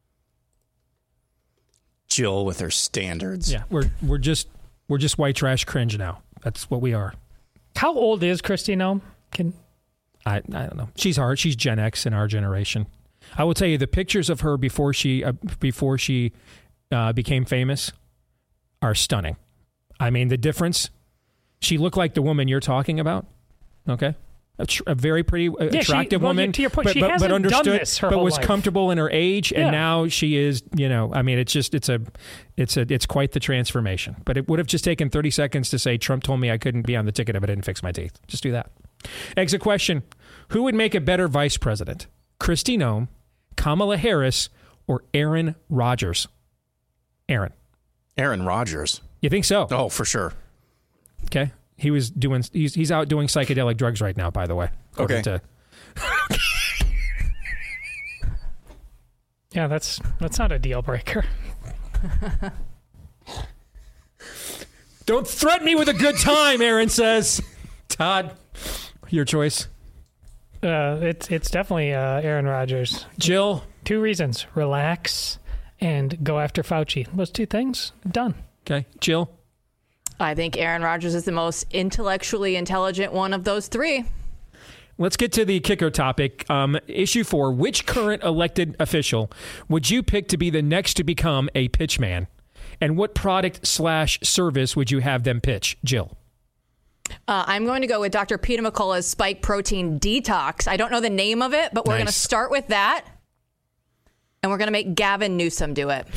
Jill with her standards. Yeah, we're just white trash cringe now. That's what we are. How old is Kristi Noem? I don't know. She's hard. She's Gen X in our generation. I will tell you the pictures of her before she became famous are stunning. I mean, the difference. She looked like the woman you're talking about. Okay. A very pretty, attractive woman, to your point, she hasn't understood, done this her but whole was life. Comfortable in her age, and now she is. I mean, it's quite the transformation. But it would have just taken 30 seconds to say, "Trump told me I couldn't be on the ticket if I didn't fix my teeth." Just do that. Exit question: who would make a better vice president, Kristi Noem, Kamala Harris, or Aaron Rodgers? Aaron Rodgers. You think so? Oh, for sure. Okay. He's out doing psychedelic drugs right now, by the way. Okay. Yeah, that's not a deal breaker. Don't threaten me with a good time, Aaron says. Todd, your choice. It's definitely Aaron Rodgers. Jill? 2 reasons. Relax and go after Fauci. Those 2 things, done. Okay. Jill? I think Aaron Rodgers is the most intellectually intelligent one of those 3. Let's get to the kicker topic. Issue 4, which current elected official would you pick to be the next to become a pitchman? And what product/service would you have them pitch? Jill? I'm going to go with Dr. Peter McCullough's Spike Protein Detox. I don't know the name of it, but we're going to start with that. And we're going to make Gavin Newsom do it.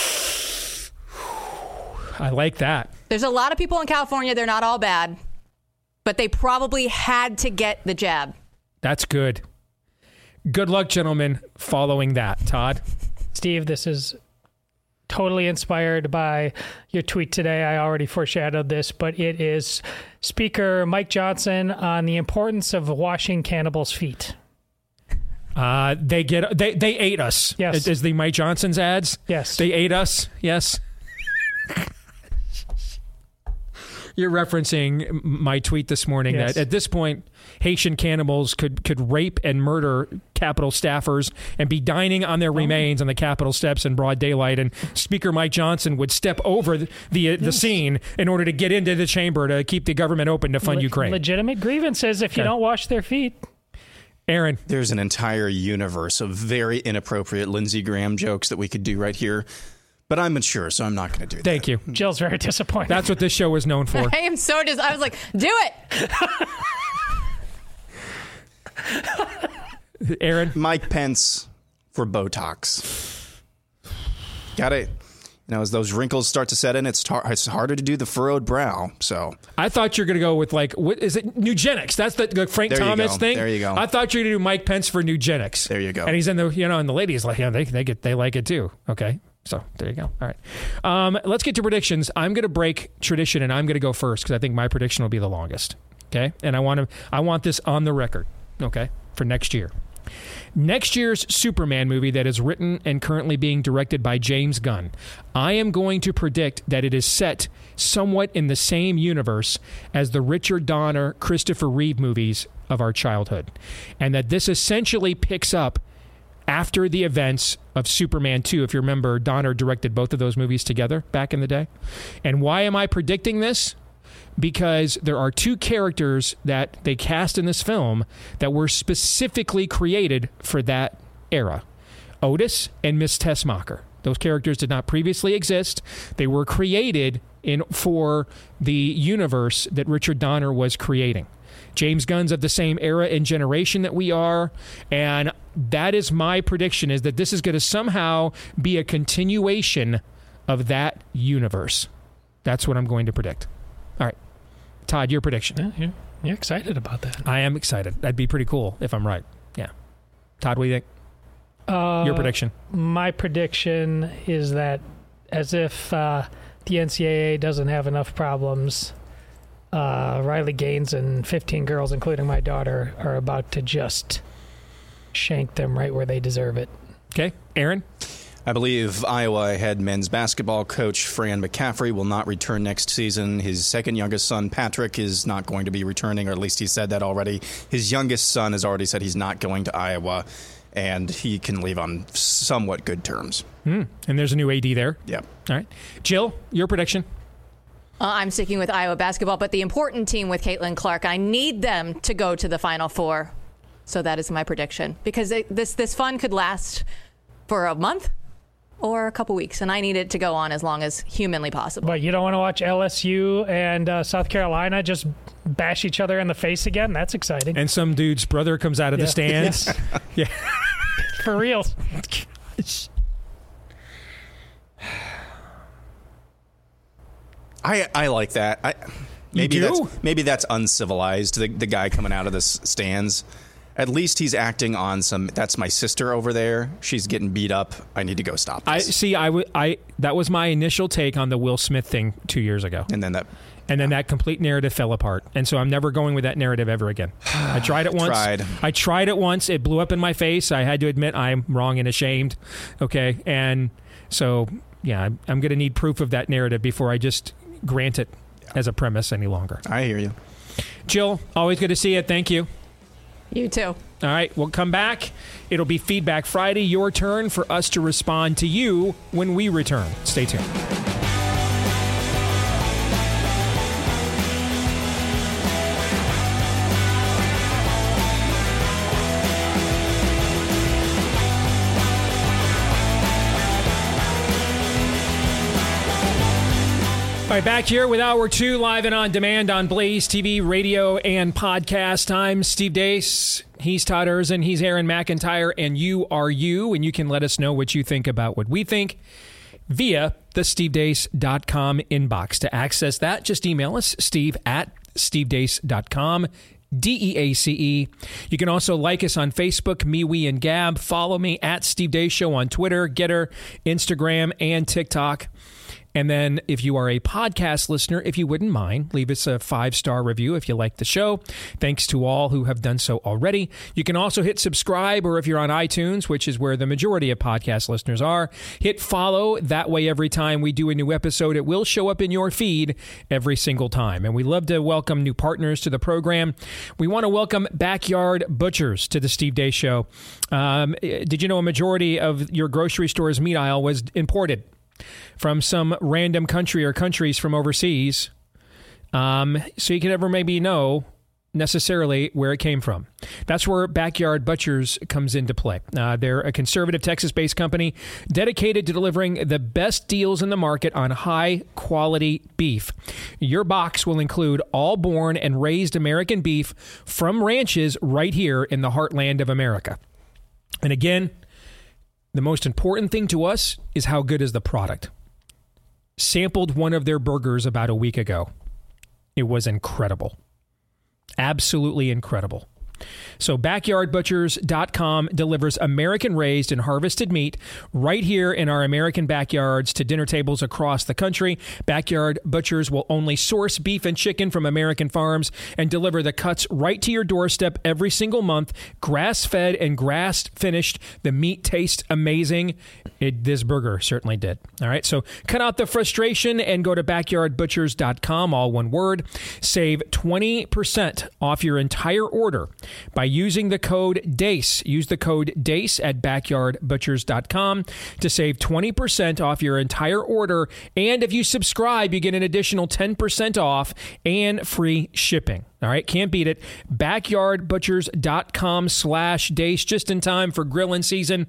I like that. There's a lot of people in California, they're not all bad, but they probably had to get the jab. That's good. Good luck, gentlemen, following that. Todd? Steve, this is totally inspired by your tweet today. I already foreshadowed this, but it is Speaker Mike Johnson on the importance of washing cannibals' feet. They ate us. Yes. Is the Mike Johnson's ads? Yes. They ate us. Yes. You're referencing my tweet this morning that at this point, Haitian cannibals could rape and murder Capitol staffers and be dining on their remains on the Capitol steps in broad daylight. And Speaker Mike Johnson would step over the scene in order to get into the chamber to keep the government open to fund Ukraine. Legitimate grievances if you don't wash their feet. Aaron? There's an entire universe of very inappropriate Lindsey Graham jokes that we could do right here. But I'm mature, so I'm not going to do that. Thank you. Jill's very disappointed. That's what this show is known for. I am so I was like, do it. Aaron? Mike Pence for Botox. Got it. as those wrinkles start to set in, it's harder to do the furrowed brow. So I thought you're going to go with what is it? Nugenics. That's the Frank Thomas thing. There you go. I thought you were going to do Mike Pence for Nugenics. There you go. And he's in the and the ladies like they like it too. Okay, so there you go. All right, let's get to predictions. I'm going to break tradition and I'm going to go first because I think my prediction will be the longest. Okay, and I want this on the record. Okay, for next year. Next year's Superman movie that is written and currently being directed by James Gunn, I am going to predict that it is set somewhat in the same universe as the Richard Donner, Christopher Reeve movies of our childhood, and that this essentially picks up after the events of Superman 2. If you remember, Donner directed both of those movies together back in the day. And why am I predicting this? Because there are two characters that they cast in this film that were specifically created for that era. Otis and Miss Tessmacher. Those characters did not previously exist. They were created for the universe that Richard Donner was creating. James Gunn's of the same era and generation that we are, and that is my prediction, is that this is going to somehow be a continuation of that universe. That's what I'm going to predict. All right. Todd, your prediction. Yeah, you're excited about that. I am excited. That'd be pretty cool if I'm right. Yeah. Todd, what do you think? Your prediction. My prediction is that as if the NCAA doesn't have enough problems, Riley Gaines and 15 girls, including my daughter, are about to just shank them right where they deserve it. Okay. Aaron? I believe Iowa head men's basketball coach Fran McCaffrey will not return next season. His second youngest son, Patrick, is not going to be returning, or at least he said that already. His youngest son has already said he's not going to Iowa, and he can leave on somewhat good terms. And there's a new AD there? Yeah. All right. Jill, your prediction? I'm sticking with Iowa basketball, but the important team with Caitlin Clark, I need them to go to the Final Four. So that is my prediction. Because this fun could last for a month or a couple weeks, and I need it to go on as long as humanly possible. But you don't want to watch LSU and South Carolina just bash each other in the face again? That's exciting. And some dude's brother comes out of the stands. Yeah. For real. I like that. Maybe that's uncivilized, the guy coming out of the stands. At least he's acting on some, that's my sister over there. She's getting beat up. I need to go stop this. That was my initial take on the Will Smith thing 2 years ago. And then that complete narrative fell apart. And so I'm never going with that narrative ever again. I tried it once. I tried it once. It blew up in my face. I had to admit I'm wrong and ashamed. Okay. And so, yeah, I'm going to need proof of that narrative before I just grant it as a premise any longer. I hear you. Jill, always good to see you. Thank you. You too. All right, we'll come back. It'll be Feedback Friday. Your turn for us to respond to you when we return. Stay tuned. All right, back here with Hour 2, live and on demand on Blaze TV, radio, and podcast. I'm Steve Deace. He's Todd Erzin. He's Aaron McIntyre. And you are you. And you can let us know what you think about what we think via the stevedeace.com inbox. To access that, just email us, steve@stevedeace.com. DEACE. You can also like us on Facebook, MeWe, and Gab. Follow me at Steve Deace Show on Twitter, Getter, Instagram, and TikTok. And then if you are a podcast listener, if you wouldn't mind, leave us a 5-star review if you like the show. Thanks to all who have done so already. You can also hit subscribe, or if you're on iTunes, which is where the majority of podcast listeners are, hit follow. That way, every time we do a new episode, it will show up in your feed every single time. And we love to welcome new partners to the program. We want to welcome Backyard Butchers to the Steve Deace Show. Did you know a majority of your grocery store's meat aisle was imported from some random country or countries from overseas? So you can never maybe know necessarily where it came from. That's where Backyard Butchers comes into play. They're a conservative Texas-based company dedicated to delivering the best deals in the market on high-quality beef. Your box will include all born and raised American beef from ranches right here in the heartland of America. And again, the most important thing to us is how good is the product. sampled one of their burgers about a week ago. It was incredible. Absolutely incredible. So BackyardButchers.com delivers American-raised and harvested meat right here in our American backyards to dinner tables across the country. Backyard Butchers will only source beef and chicken from American farms and deliver the cuts right to your doorstep every single month. Grass-fed and grass-finished. The meat tastes amazing. This burger certainly did. All right, so cut out the frustration and go to BackyardButchers.com, all one word. Save 20% off your entire order by using the code DACE. Use the code DACE at BackyardButchers.com to save 20% off your entire order. And if you subscribe, you get an additional 10% off and free shipping. All right, can't beat it. BackyardButchers.com/DACE, just in time for grilling season.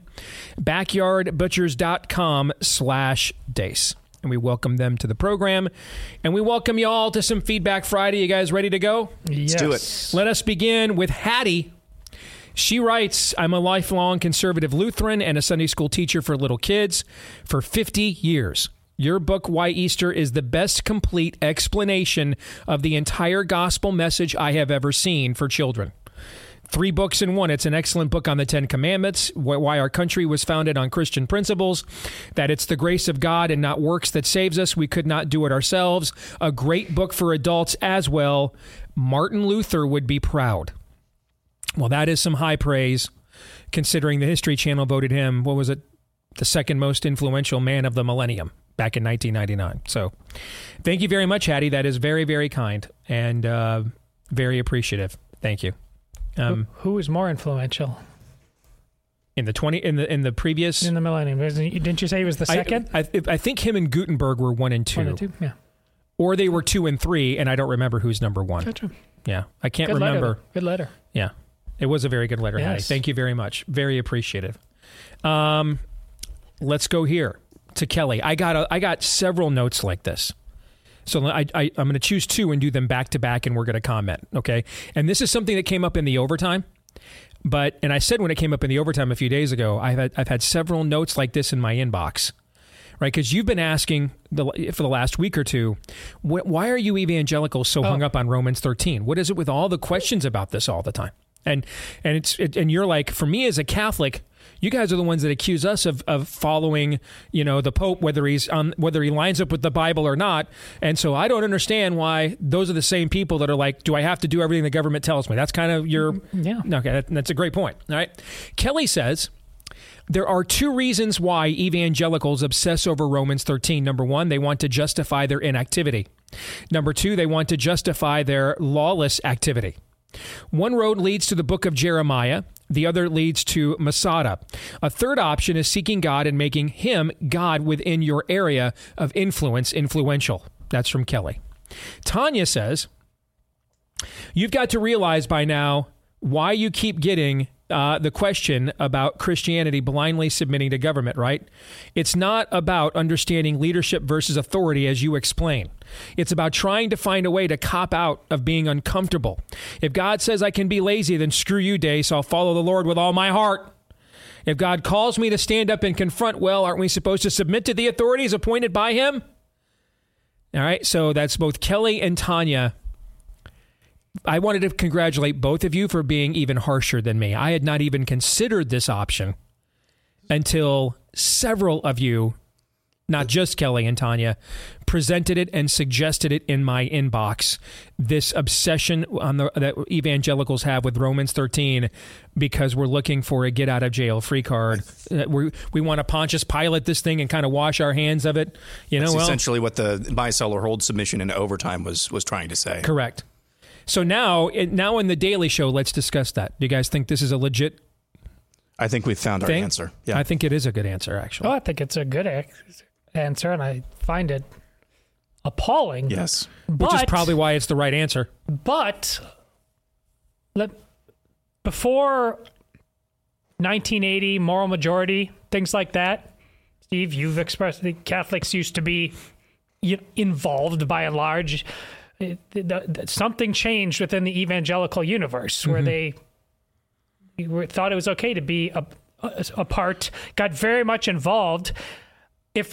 BackyardButchers.com/DACE. And we welcome them to the program. And we welcome you all to some Feedback Friday. You guys ready to go? Yes. Let's do it. Let us begin with Hattie. She writes, I'm a lifelong conservative Lutheran and a Sunday school teacher for little kids for 50 years. Your book, Why Easter, is the best complete explanation of the entire gospel message I have ever seen for children. 3 books in one. It's an excellent book on the 10 Commandments, why our country was founded on Christian principles, that it's the grace of God and not works that saves us. We could not do it ourselves. A great book for adults as well. Martin Luther would be proud. Well, that is some high praise, considering the History Channel voted him, what was it, the second most influential man of the millennium back in 1999. So thank you very much, Hattie. That is very, very kind and very appreciative. Thank you. Who is more influential in the previous in the millennium? Didn't you say he was the second? I think him and Gutenberg were 1 and 2. 1 and 2, yeah. Or they were 2 and 3, and I don't remember who's number 1. Gotcha. Yeah, I can't Good remember. Letter. Good letter. Yeah, it was a very good letter, Yes. Hattie. Thank you very much. Very appreciative. Let's go here to Kelly. I got several notes like this. So I'm going to choose 2 and do them back to back, and we're going to comment, okay? And this is something that came up in the overtime. And I said when it came up in the overtime a few days ago, I've had several notes like this in my inbox, right? Because you've been asking for the last week or two, why are you evangelicals so hung up on Romans 13? What is it with all the questions about this all the time? And you're like, for me as a Catholic, you guys are the ones that accuse us of following, the Pope, whether he lines up with the Bible or not. And so I don't understand why those are the same people that are like, do I have to do everything the government tells me? That's kind of your... Yeah. Okay, that's a great point. All right. Kelly says, there are 2 reasons why evangelicals obsess over Romans 13. Number 1, they want to justify their inactivity. Number 2, they want to justify their lawless activity. One road leads to the book of Jeremiah. The other leads to Masada. A third option is seeking God and making him God within your area of influence influential. That's from Kelly. Tanya says, you've got to realize by now why you keep getting the question about Christianity blindly submitting to government, right? It's not about understanding leadership versus authority, as you explain. It's about trying to find a way to cop out of being uncomfortable. If God says I can be lazy, then screw you, Dace. I'll follow the Lord with all my heart. If God calls me to stand up and confront, well, aren't we supposed to submit to the authorities appointed by him? All right, so that's both Kelly and Tanya. I wanted to congratulate both of you for being even harsher than me. I had not even considered this option until several of you, not just Kelly and Tanya, presented it and suggested it in my inbox. This obsession that evangelicals have with Romans 13 because we're looking for a get-out-of-jail-free card. We want to Pontius Pilate this thing and kind of wash our hands of it. That's essentially what the buy, sell, or hold submission in overtime was trying to say. Correct. So now in the Daily Show, let's discuss that. Do you guys think this is a legit I think we've found our answer. Yeah. I think it is a good answer, actually. Oh, I think it's a good answer, and I find it appalling. Yes. Which is probably why it's the right answer. But before 1980, moral majority, things like that, Steve, you've expressed the Catholics used to be involved by and large. Something changed within the evangelical universe where they thought it was okay to be a part, got very much involved. If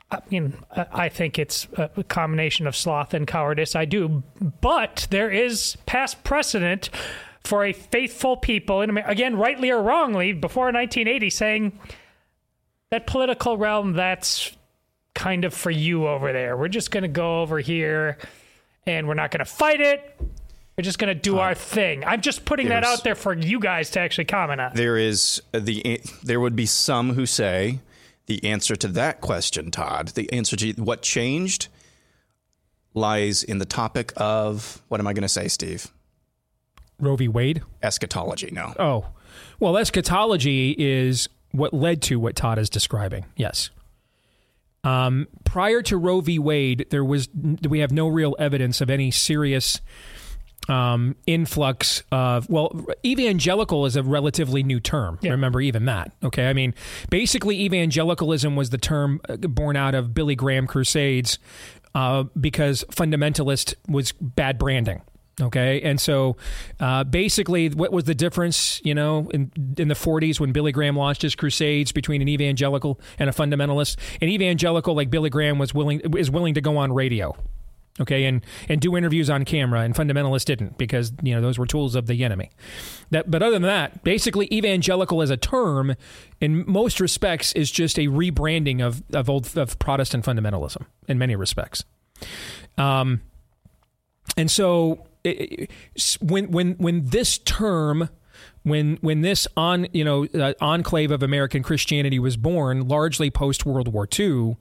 I mean, I think it's a combination of sloth and cowardice. I do. But there is past precedent for a faithful people, and again, rightly or wrongly, before 1980, saying that political realm, that's kind of for you over there. We're just going to go over here, and we're not going to fight it. We're just going to do our thing. I'm just putting that out there for you guys to actually comment on. There would be some who say the answer to that question, Todd, the answer to what changed lies in the topic of, what am I going to say, Steve? Roe v. Wade? Eschatology, no. Oh, well, eschatology is what led to what Todd is describing. Yes. Prior to Roe v. Wade, we have no real evidence of any serious influx of, evangelical is a relatively new term. Yeah. Remember even that. Okay. I mean, basically evangelicalism was the term born out of Billy Graham crusades because fundamentalist was bad branding. Okay. And so basically what was the difference, in the 40s when Billy Graham launched his crusades between an evangelical and a fundamentalist? An evangelical like Billy Graham is willing to go on radio. Okay, and do interviews on camera, and fundamentalists didn't because those were tools of the enemy. But other than that, basically, evangelical as a term, in most respects, is just a rebranding of Protestant fundamentalism in many respects. And so, when this term, when this enclave of American Christianity was born, largely post World War II.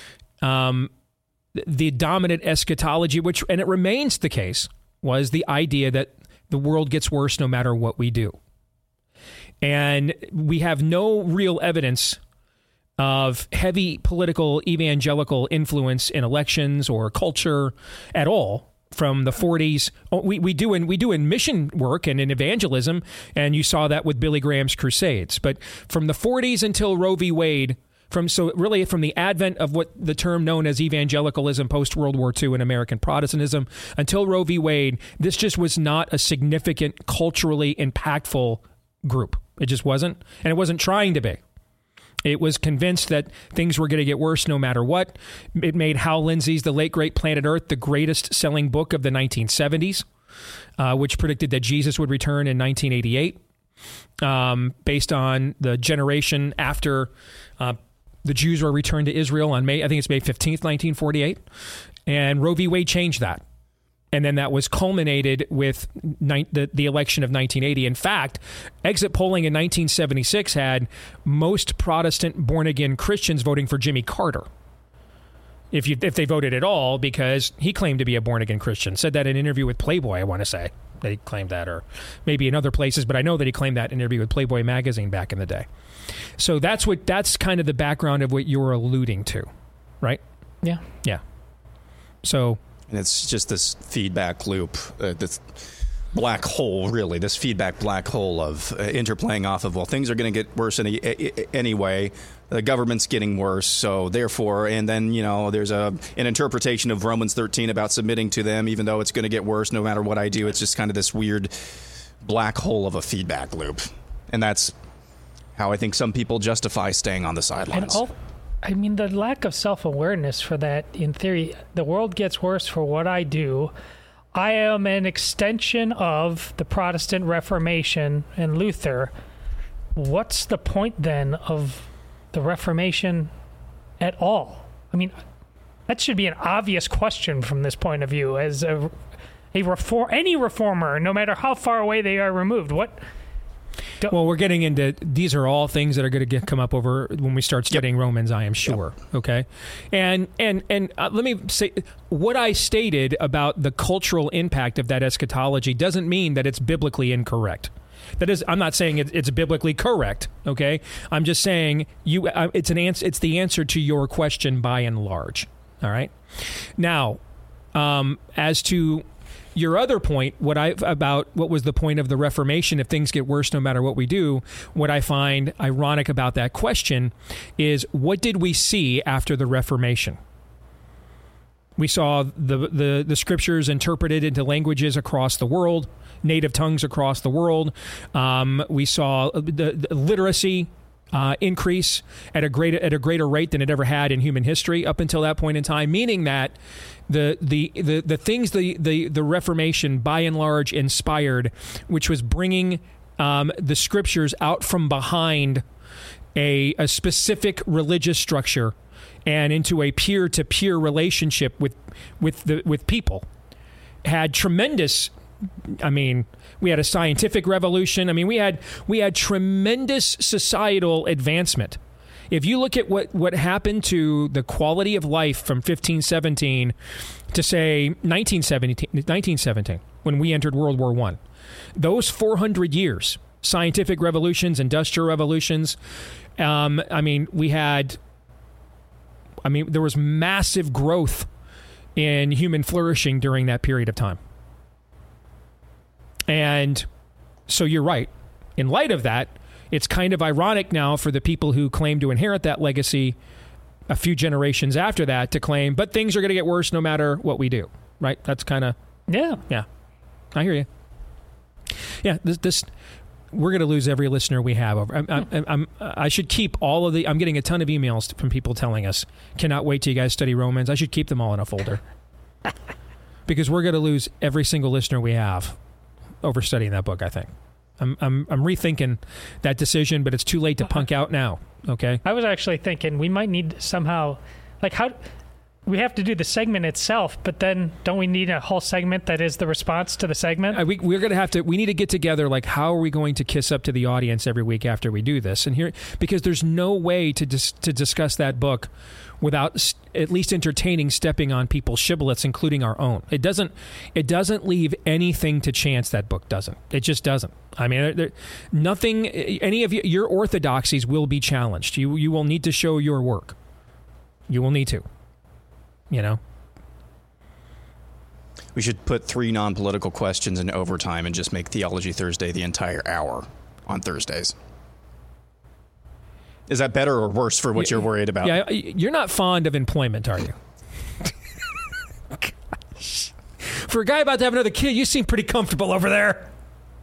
The dominant eschatology, and it remains the case, was the idea that the world gets worse no matter what we do. And we have no real evidence of heavy political evangelical influence in elections or culture at all from the 40s. We do in mission work and in evangelism, and you saw that with Billy Graham's crusades. But from the 40s until Roe v. Wade, from the advent of what the term known as evangelicalism post-World War II and American Protestantism until Roe v. Wade, this just was not a significant, culturally impactful group. It just wasn't, and it wasn't trying to be. It was convinced that things were going to get worse no matter what. It made Hal Lindsey's The Late Great Planet Earth the greatest selling book of the 1970s, which predicted that Jesus would return in 1988, based on the generation after the Jews were returned to Israel on May 15th, 1948. And Roe v. Wade changed that. And then that was culminated with the election of 1980. In fact, exit polling in 1976 had most Protestant born-again Christians voting for Jimmy Carter. If they voted at all, because he claimed to be a born-again Christian. Said that in an interview with Playboy, I want to say. They claimed that, or maybe in other places, but I know that he claimed that in an interview with Playboy magazine back in the day. So that's kind of the background of what you're alluding to, right? Yeah. Yeah. So, and it's just this feedback loop, this black hole, really, this feedback black hole of interplaying off of, things are going to get worse anyway. The government's getting worse, so therefore, and then, there's an interpretation of Romans 13 about submitting to them, even though it's going to get worse no matter what I do. It's just kind of this weird black hole of a feedback loop. And that's how I think some people justify staying on the sidelines. And the lack of self-awareness for that, in theory, the world gets worse for what I do. I am an extension of the Protestant Reformation and Luther. What's the point then of the Reformation at all? That should be an obvious question from this point of view. As any reformer, no matter how far away they are removed, well, we're getting into, these are all things that are going to come up over when we start studying Romans, I am sure. Yep. Okay. And let me say, what I stated about the cultural impact of that eschatology doesn't mean that it's biblically incorrect. That is, I'm not saying it's biblically correct. Okay. I'm just saying it's the answer to your question by and large. All right. Now, as to your other point, about what was the point of the Reformation if things get worse no matter what we do, what I find ironic about that question is, what did we see after the Reformation? We saw the scriptures interpreted into languages across the world, native tongues across the world. We saw the literacy increase at a greater rate than it ever had in human history up until that point in time, meaning that the things the Reformation by and large inspired, which was bringing the scriptures out from behind a specific religious structure and into a peer-to-peer relationship with people, had tremendous. I mean, we had a scientific revolution. I mean, we had tremendous societal advancement. If you look at what happened to the quality of life from 1517 to, say, 1917, when we entered World War I, those 400 years, scientific revolutions, industrial revolutions, there was massive growth in human flourishing during that period of time. And so you're right. In light of that, it's kind of ironic now for the people who claim to inherit that legacy a few generations after that to claim, but things are going to get worse no matter what we do, right? That's kind of... Yeah. I hear you. Yeah, this we're going to lose every listener we have. I should keep all of the... I'm getting a ton of emails from people telling us, cannot wait till you guys study Romans. I should keep them all in a folder. Because we're going to lose every single listener we have over studying that book, I think. I'm rethinking that decision, but it's too late to punk out now, okay? I was actually thinking we might need somehow... how... We have to do the segment itself, but then don't we need a whole segment that is the response to the segment? We're going to have to. We need to get together. Like, how are we going to kiss up to the audience every week after we do this? And here, because there's no way to discuss that book without at least entertaining stepping on people's shibboleths, including our own. It doesn't leave anything to chance. That book doesn't. It just doesn't. I mean, nothing. Any of your orthodoxies will be challenged. You will need to show your work. You will need to. You know, we should put 3 non-political questions in overtime and just make Theology Thursday the entire hour on Thursdays. Is that better or worse for what you're worried about? Yeah, you're not fond of employment, are you? Gosh. For a guy about to have another kid, you seem pretty comfortable over there.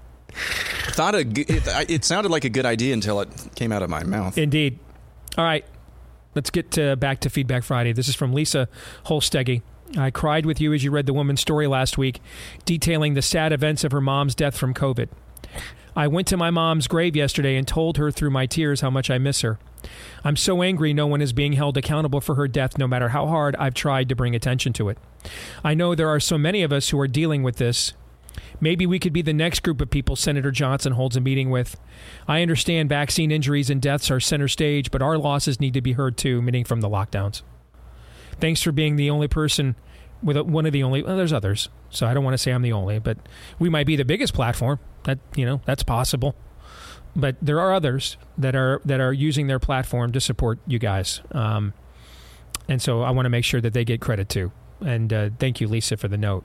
It sounded like a good idea until it came out of my mouth. Indeed. All right. Let's get back to Feedback Friday. This is from Lisa Holsteggy. I cried with you as you read the woman's story last week, detailing the sad events of her mom's death from COVID. I went to my mom's grave yesterday and told her through my tears how much I miss her. I'm so angry no one is being held accountable for her death, no matter how hard I've tried to bring attention to it. I know there are so many of us who are dealing with this. Maybe we could be the next group of people Senator Johnson holds a meeting with. I understand vaccine injuries and deaths are center stage, but our losses need to be heard too, meaning from the lockdowns. Thanks for being the only person, with one of the only. Well, there's others, so I don't want to say I'm the only, but we might be the biggest platform. That's possible. But there are others that are using their platform to support you guys, and so I want to make sure that they get credit too. And thank you, Lisa, for the note.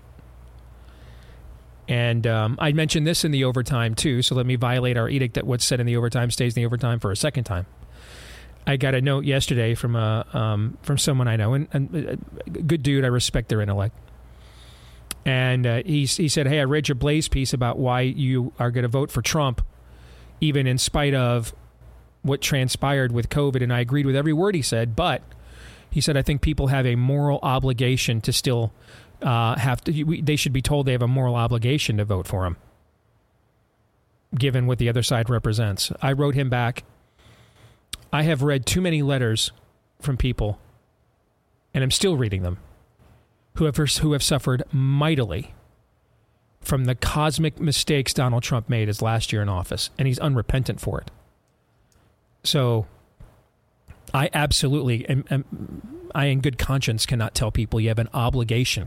And I mentioned this in the overtime, too, so let me violate our edict that what's said in the overtime stays in the overtime for a second time. I got a note yesterday from someone I know, and a good dude. I respect their intellect. And he said, hey, I read your Blaze piece about why you are going to vote for Trump, even in spite of what transpired with COVID, and I agreed with every word he said, but he said, I think people have a moral obligation to still... they should be told they have a moral obligation to vote for him, given what the other side represents. I wrote him back, I have read too many letters from people, and I'm still reading them, who have suffered mightily from the cosmic mistakes Donald Trump made his last year in office, and he's unrepentant for it. So I absolutely, I in good conscience cannot tell people you have an obligation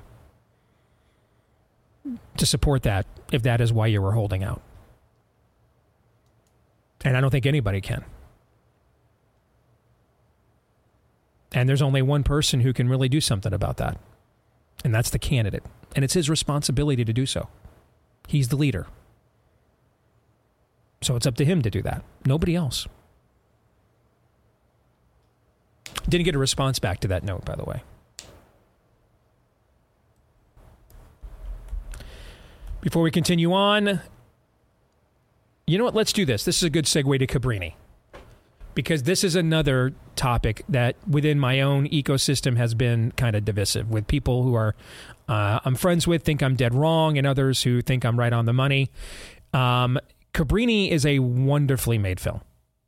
to support that if that is why you were holding out. And I don't think anybody can. And there's only one person who can really do something about that. And that's the candidate. And it's his responsibility to do so. He's the leader. So it's up to him to do that. Nobody else. Didn't get a response back to that note, by the way. Before we continue on, you know what? Let's do this. This is a good segue to Cabrini. because this is another topic that within my own ecosystem has been kind of divisive, with people who are I'm friends with think I'm dead wrong, and others who think I'm right on the money. Cabrini is a wonderfully made film.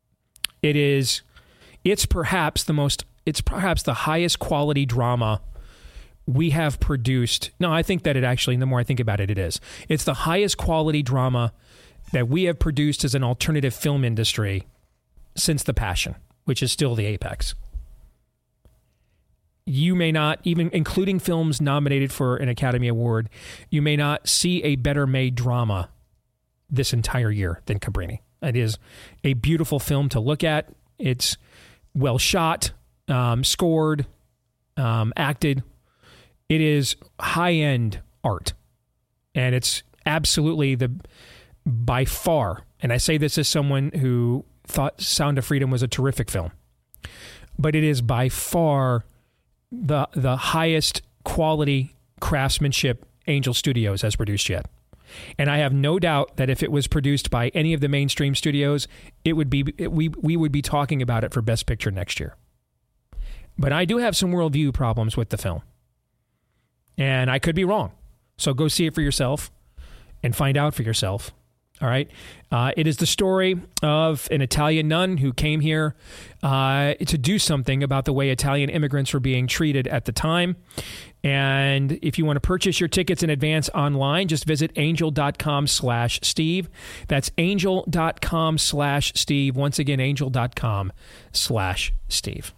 It's perhaps the highest quality drama we have produced. No, I think that it actually, the more I think about it, it is. It's the highest quality drama that we have produced as an alternative film industry since The Passion, which is still the apex. You may not, even including films nominated for an Academy Award, you may not see a better made drama this entire year than Cabrini. It is a beautiful film to look at. It's well shot, scored, acted. It is high-end art. And it's absolutely by far, and I say this as someone who thought Sound of Freedom was a terrific film, but it is by far the highest quality craftsmanship Angel Studios has produced yet. And I have no doubt that if it was produced by any of the mainstream studios, we would be talking about it for Best Picture next year. But I do have some worldview problems with the film. And I could be wrong. So go see it for yourself and find out for yourself. All right. It is the story of an Italian nun who came here to do something about the way Italian immigrants were being treated at the time. And if you want to purchase your tickets in advance online, just visit angel.com/Steve. That's angel.com/Steve. Once again, angel.com/Steve.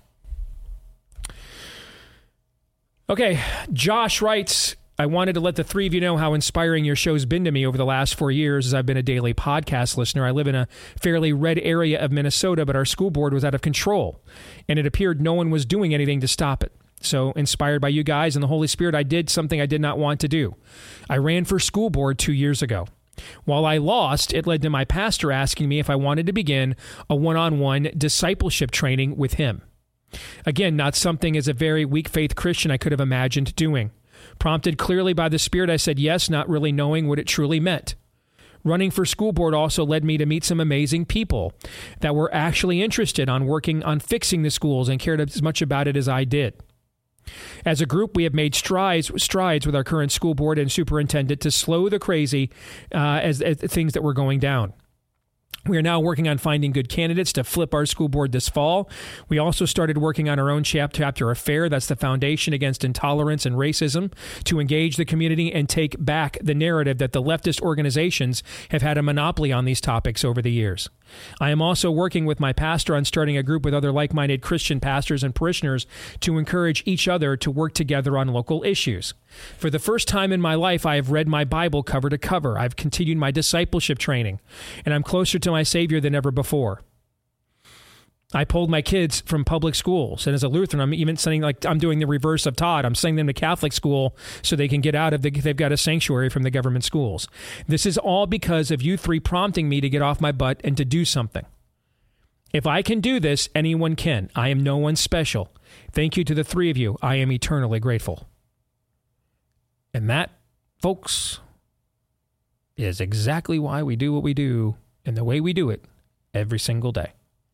Okay, Josh writes, I wanted to let the three of you know how inspiring your show's been to me over the last 4 years as I've been a daily podcast listener. I live in a fairly red area of Minnesota, but our school board was out of control, and it appeared no one was doing anything to stop it. So, inspired by you guys and the Holy Spirit, I did something I did not want to do. I ran for school board 2 years ago. While I lost, it led to my pastor asking me if I wanted to begin a one-on-one discipleship training with him. Again, not something as a very weak faith Christian I could have imagined doing. Prompted clearly by the Spirit, I said yes, not really knowing what it truly meant. Running for school board also led me to meet some amazing people that were actually interested on working on fixing the schools and cared as much about it as I did. As a group, we have made strides with our current school board and superintendent to slow the crazy as things that were going down. We are now working on finding good candidates to flip our school board this fall. We also started working on our own chapter affair. That's the Foundation Against Intolerance and Racism, to engage the community and take back the narrative that the leftist organizations have had a monopoly on these topics over the years. I am also working with my pastor on starting a group with other like-minded Christian pastors and parishioners to encourage each other to work together on local issues. For the first time in my life, I have read my Bible cover to cover. I've continued my discipleship training, and I'm closer to my Savior than ever before. I pulled my kids from public schools, and as a Lutheran, I'm even saying, like, I'm doing the reverse of Todd. I'm sending them to Catholic school so they can get out of they've got a sanctuary from the government schools. This is all because of you three prompting me to get off my butt and to do something. If I can do this, anyone can. I am no one special. Thank you to the three of you. I am eternally grateful. And that, folks, is exactly why we do what we do and the way we do it every single day.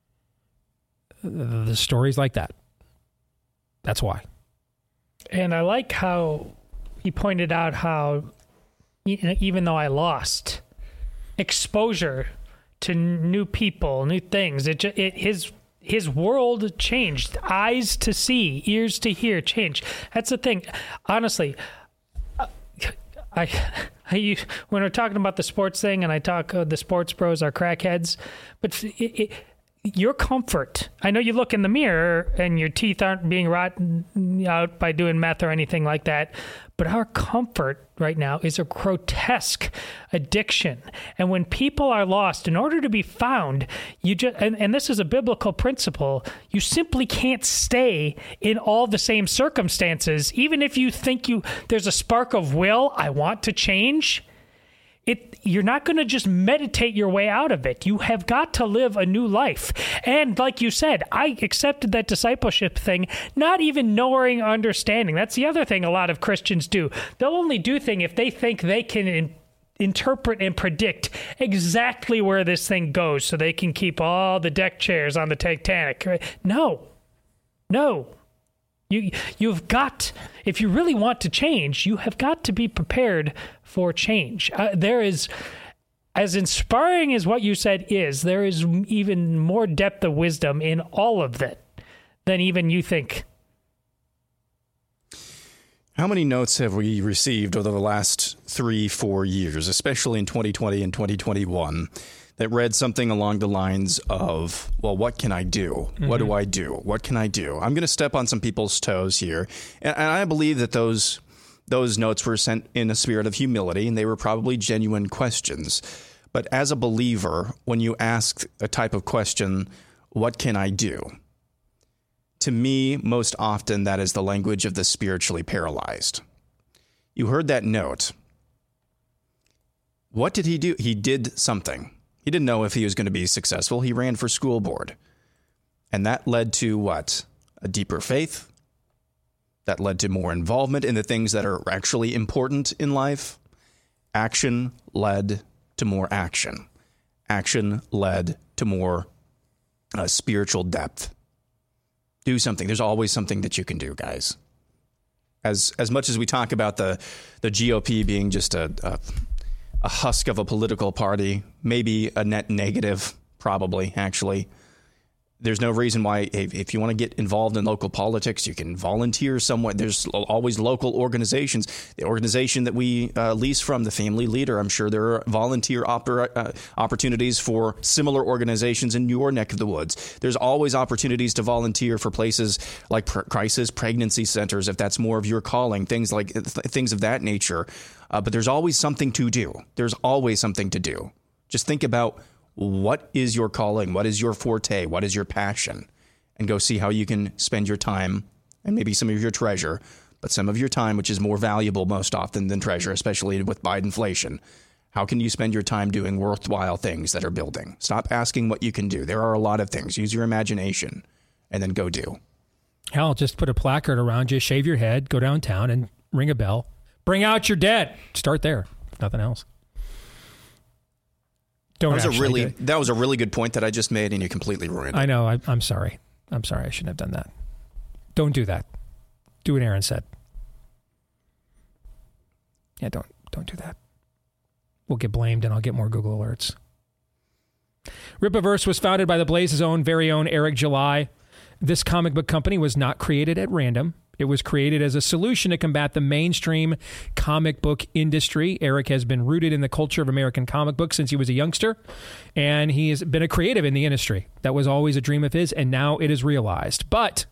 The stories like that. That's why. And I like how he pointed out how, even though I lost, exposure to new people, new things, his world changed. Eyes to see, ears to hear changed. That's the thing. Honestly, I when we're talking about the sports thing, and I talk the sports bros are crackheads, but your comfort. I know you look in the mirror and your teeth aren't being rotten out by doing meth or anything like that, but our comfort right now is a grotesque addiction. And when people are lost, in order to be found, you just and this is a biblical principle, you simply can't stay in all the same circumstances. Even if you think there's a spark of will, I want to change. You're not going to just meditate your way out of it. You have got to live a new life. And like you said, I accepted that discipleship thing, not even knowing or understanding. That's the other thing a lot of Christians do. They'll only do things if they think they can interpret and predict exactly where this thing goes so they can keep all the deck chairs on the Titanic. No. You've got, if you really want to change, you have got to be prepared for change. There is, as inspiring as what you said is, there is even more depth of wisdom in all of that than even you think. How many notes have we received over the last 3-4 years, especially in 2020 and 2021, that read something along the lines of, well, what can I do? Mm-hmm. What do I do? What can I do? I'm going to step on some people's toes here. And I believe that those notes were sent in a spirit of humility, and they were probably genuine questions. But as a believer, when you ask a type of question, what can I do? To me, most often, that is the language of the spiritually paralyzed. You heard that note. What did he do? He did something. He didn't know if he was going to be successful. He ran for school board. And that led to what? A deeper faith. That led to more involvement in the things that are actually important in life. Action led to more action. Action led to more spiritual depth. Do something. There's always something that you can do, guys. As much as we talk about the GOP being just a husk of a political party, maybe a net negative, probably, actually. There's no reason why, if you want to get involved in local politics, you can volunteer somewhere. There's always local organizations. The organization that we lease from, the Family Leader, I'm sure there are volunteer opportunities for similar organizations in your neck of the woods. There's always opportunities to volunteer for places like crisis pregnancy centers, if that's more of your calling, things of that nature. But there's always something to do. There's always something to do. Just think about, what is your calling? What is your forte? What is your passion? And go see how you can spend your time and maybe some of your treasure, but some of your time, which is more valuable most often than treasure, especially with Bidenflation. How can you spend your time doing worthwhile things that are building? Stop asking what you can do. There are a lot of things. Use your imagination and then go do. Hell, just put a placard around you, shave your head, go downtown and ring a bell. Bring out your dead. Start there. Nothing else. That was a really good point that I just made, and you completely ruined it. I know. I'm sorry. I shouldn't have done that. Don't do that. Do what Aaron said. Yeah, don't do that. We'll get blamed, and I'll get more Google alerts. Ripaverse was founded by the Blaze's very own Eric July. This comic book company was not created at random. It was created as a solution to combat the mainstream comic book industry. Eric has been rooted in the culture of American comic books since he was a youngster, and he has been a creative in the industry. That was always a dream of his, and now it is realized. But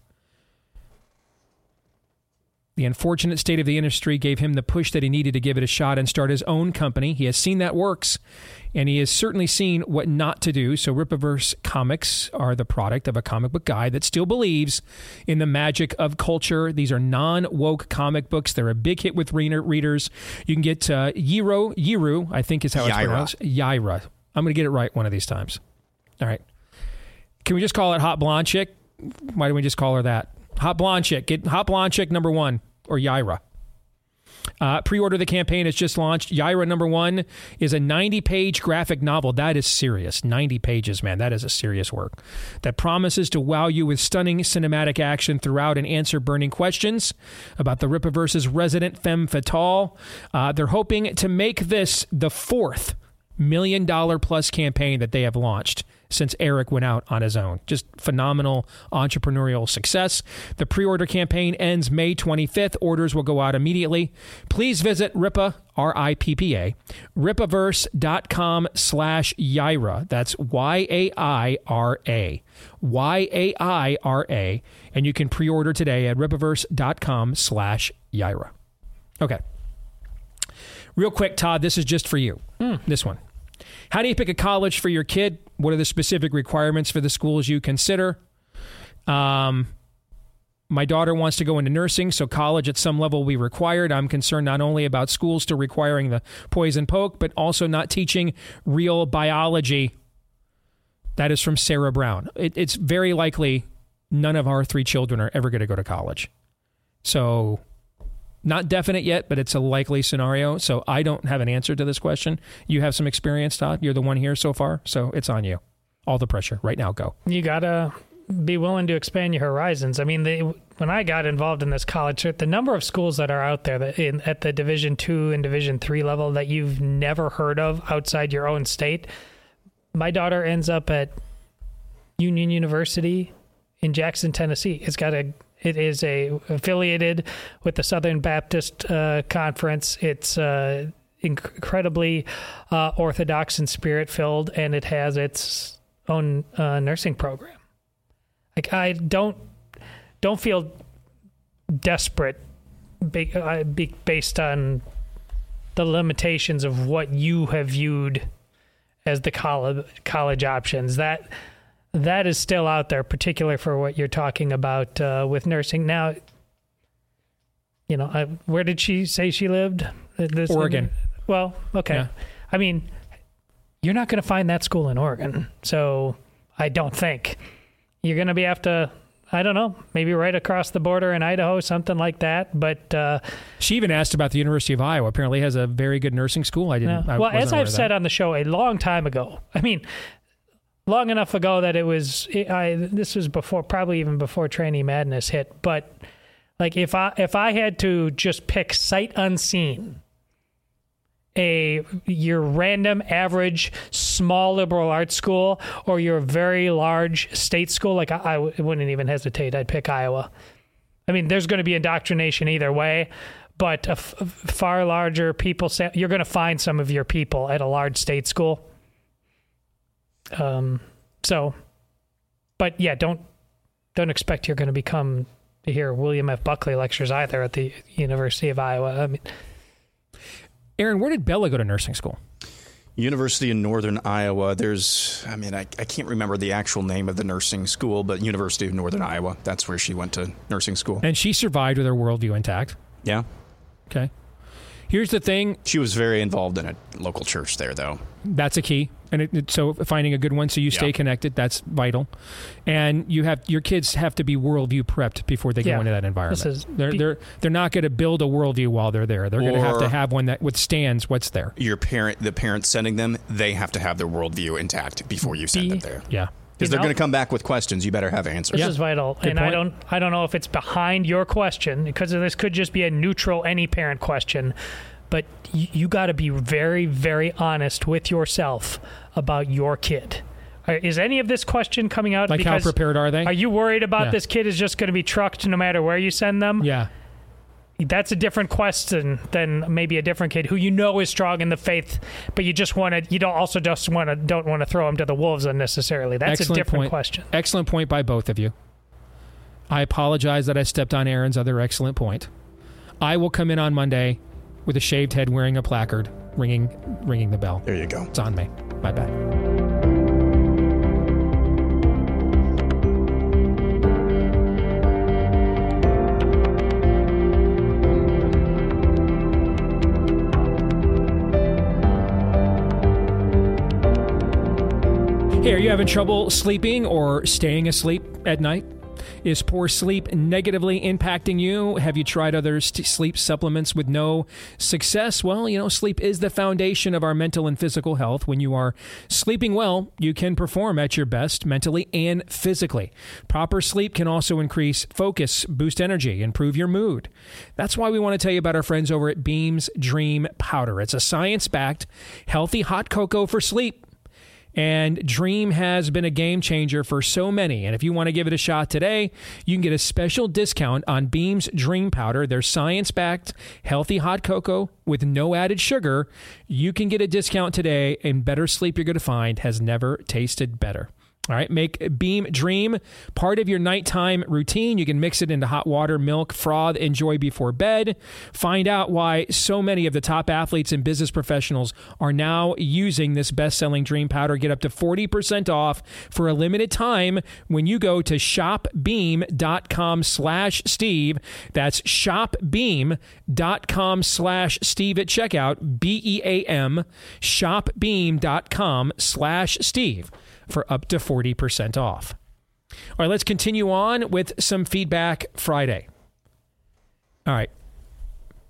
the unfortunate state of the industry gave him the push that he needed to give it a shot and start his own company. He has seen that works, and he has certainly seen what not to do. So Ripaverse Comics are the product of a comic book guy that still believes in the magic of culture. These are non-woke comic books. They're a big hit with readers. You can get Yiru, I think is how it's pronounced. Yaira. I'm going to get it right one of these times. All right. Can we just call it Hot Blonde Chick? Why don't we just call her that? Hot Blonde Chick. Get Hot Blonde Chick #1 or Yaira. Pre-order the campaign has just launched. Yaira #1 is a 90-page graphic novel. That is serious. 90 pages, man. That is a serious work. That promises to wow you with stunning cinematic action throughout and answer burning questions about the Ripaverse's resident femme fatale. They're hoping to make this the 4th $1 million plus campaign that they have launched since Eric went out on his own. Just phenomenal entrepreneurial success. The pre-order campaign ends May 25th. Orders will go out immediately. Please visit Ripa, R-I-P-P-A, ripaverse.com/Yaira. That's Y-A-I-R-A. Y-A-I-R-A. And you can pre-order today at ripaverse.com/Yaira. Okay. Real quick, Todd, this is just for you. This one. How do you pick a college for your kid? What are the specific requirements for the schools you consider? My daughter wants to go into nursing, so college at some level will be required. I'm concerned not only about schools still requiring the poison poke, but also not teaching real biology. That is from Sarah Brown. It's very likely none of our 3 children are ever going to go to college. So Not definite yet, but it's a likely scenario. So I don't have an answer to this question. You have some experience, Todd. You're the one here so far, so it's on you. All the pressure. Right now, go. You got to be willing to expand your horizons. I mean, when I got involved in this college, the number of schools that are out there that at the Division II and Division III level that you've never heard of outside your own state. My daughter ends up at Union University in Jackson, Tennessee. It is affiliated with the Southern Baptist Conference. It's incredibly orthodox and spirit-filled, and it has its own nursing program. Like, I don't feel desperate based on the limitations of what you have viewed as the college options. That is still out there, particularly for what you're talking about with nursing. Now, where did she say she lived? Oregon. Well, okay. Yeah. I mean, you're not going to find that school in Oregon. So I don't think. You're going to have to, I don't know, maybe right across the border in Idaho, something like that. But she even asked about the University of Iowa. Apparently has a very good nursing school. Well, as I've said on the show a long time ago, I mean, long enough ago that this was probably even before Trainee Madness hit. But like, if I had to just pick sight unseen your random average small liberal arts school or your very large state school, like I wouldn't even hesitate. I'd pick Iowa. I mean, there's going to be indoctrination either way, but a far larger people, you're going to find some of your people at a large state school. But yeah, don't expect you're going to hear William F. Buckley lectures either at the University of Iowa. I mean, Aaron, where did Bella go to nursing school? University of Northern Iowa. I can't remember the actual name of the nursing school, but University of Northern Iowa. That's where she went to nursing school. And she survived with her worldview intact. Yeah. Okay. Here's the thing. She was very involved in a local church there, though. That's a key. And so finding a good one so you stay connected, that's vital. And your kids have to be worldview prepped before they go into that environment. They're not going to build a worldview while they're there. They're going to have one that withstands what's there. The parent sending them, they have to have their worldview intact before you send them there. Yeah. Because they're going to come back with questions. You better have answers. This is vital. Good point. I don't know if it's behind your question, because this could just be a neutral any parent question. But you got to be very, very honest with yourself about your kid. Is any of this question coming out? Like, how prepared are they? Are you worried about this kid is just going to be trucked no matter where you send them? Yeah. That's a different question than maybe a different kid who is strong in the faith, but you don't want to throw him to the wolves unnecessarily. That's a different question. Excellent point by both of you. I apologize that I stepped on Aaron's other excellent point. I will come in on Monday with a shaved head, wearing a placard, ringing the bell. There you go. It's on me. My bad. Hey, are you having trouble sleeping or staying asleep at night? Is poor sleep negatively impacting you? Have you tried other sleep supplements with no success? Well, sleep is the foundation of our mental and physical health. When you are sleeping well, you can perform at your best mentally and physically. Proper sleep can also increase focus, boost energy, improve your mood. That's why we want to tell you about our friends over at Beam's Dream Powder. It's a science-backed, healthy hot cocoa for sleep. And Dream has been a game changer for so many. And if you want to give it a shot today, you can get a special discount on Beam's Dream Powder. Their science-backed, healthy hot cocoa with no added sugar. You can get a discount today, and better sleep you're going to find has never tasted better. All right, make Beam Dream part of your nighttime routine. You can mix it into hot water, milk, froth, enjoy before bed. Find out why so many of the top athletes and business professionals are now using this best-selling Dream Powder. Get up to 40% off for a limited time when you go to shopbeam.com/Steve. That's shopbeam.com/Steve at checkout, BEAM, shopbeam.com/Steve. for up to 40% off. All right, let's continue on with some Feedback Friday. All right.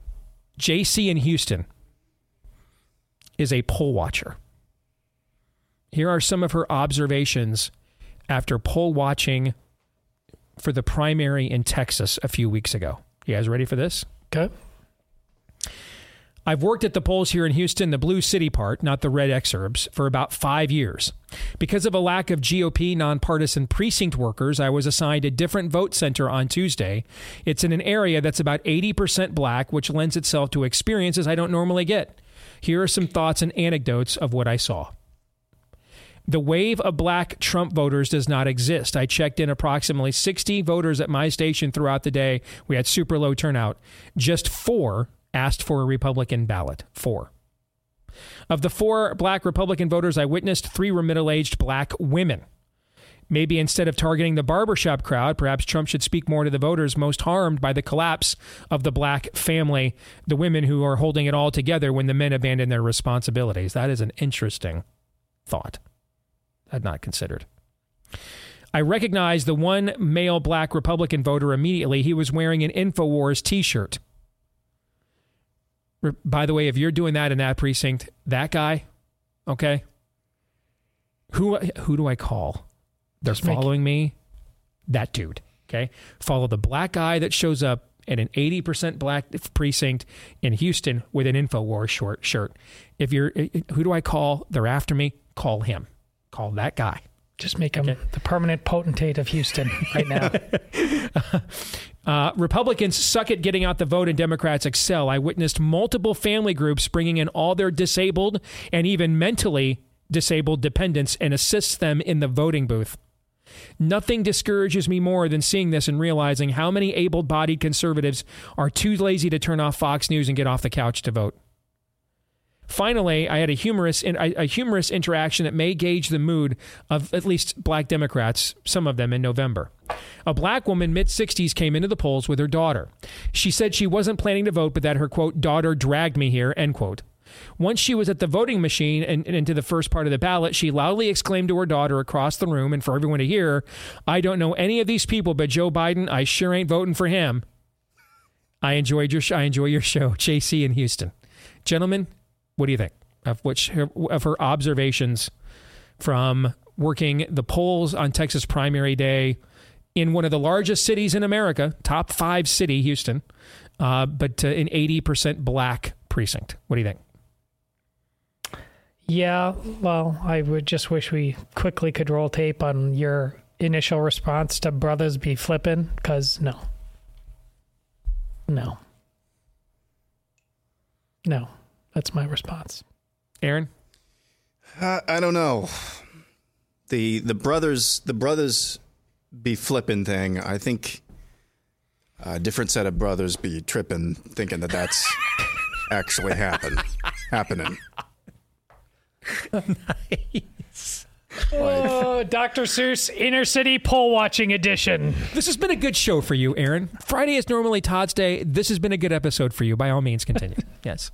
JC in Houston is a poll watcher. Here are some of her observations after poll watching for the primary in Texas a few weeks ago. You guys ready for this? Okay. I've worked at the polls here in Houston, the blue city part, not the red exurbs, for about 5 years. Because of a lack of GOP nonpartisan precinct workers, I was assigned a different vote center on Tuesday. It's in an area that's about 80% black, which lends itself to experiences I don't normally get. Here are some thoughts and anecdotes of what I saw. The wave of black Trump voters does not exist. I checked in approximately 60 voters at my station throughout the day. We had super low turnout. Just 4 asked for a Republican ballot. 4. Of the 4 black Republican voters I witnessed, 3 were middle-aged black women. Maybe instead of targeting the barbershop crowd, perhaps Trump should speak more to the voters most harmed by the collapse of the black family, the women who are holding it all together when the men abandon their responsibilities. That is an interesting thought I'd not considered. I recognized the one male black Republican voter immediately. He was wearing an InfoWars t-shirt. By the way, if you're doing that in that precinct, that guy, okay, who do I call? They're following me. That dude, okay? Follow the black guy that shows up in an 80% black precinct in Houston with an InfoWars shirt. Who do I call? They're after me. Call him. Call that guy. Just make him the permanent potentate of Houston right now. Republicans suck at getting out the vote and Democrats excel. I witnessed multiple family groups bringing in all their disabled and even mentally disabled dependents and assist them in the voting booth. Nothing discourages me more than seeing this and realizing how many able-bodied conservatives are too lazy to turn off Fox News and get off the couch to vote. Finally, I had a humorous interaction that may gauge the mood of at least black Democrats, some of them in November. A black woman, mid-60s, came into the polls with her daughter. She said she wasn't planning to vote, but that her, quote, daughter dragged me here, end quote. Once she was at the voting machine and into the first part of the ballot, she loudly exclaimed to her daughter across the room and for everyone to hear, I don't know any of these people, but Joe Biden, I sure ain't voting for him. I enjoy your show, JC in Houston. Gentlemen, what do you think of her observations from working the polls on Texas primary day in one of the largest cities in America, top 5 city, Houston, but an 80% black precinct? What do you think? Yeah, well, I would just wish we quickly could roll tape on your initial response to brothers be flipping, because no, that's my response. Aaron? I don't know. The brothers be flipping thing. I think a different set of brothers be tripping, thinking that's actually happening. Nice. Oh, Dr. Seuss Inner City Poll Watching Edition. This has been a good show for you, Aaron. Friday is normally Todd's day. This has been a good episode for you. By all means, continue. Yes.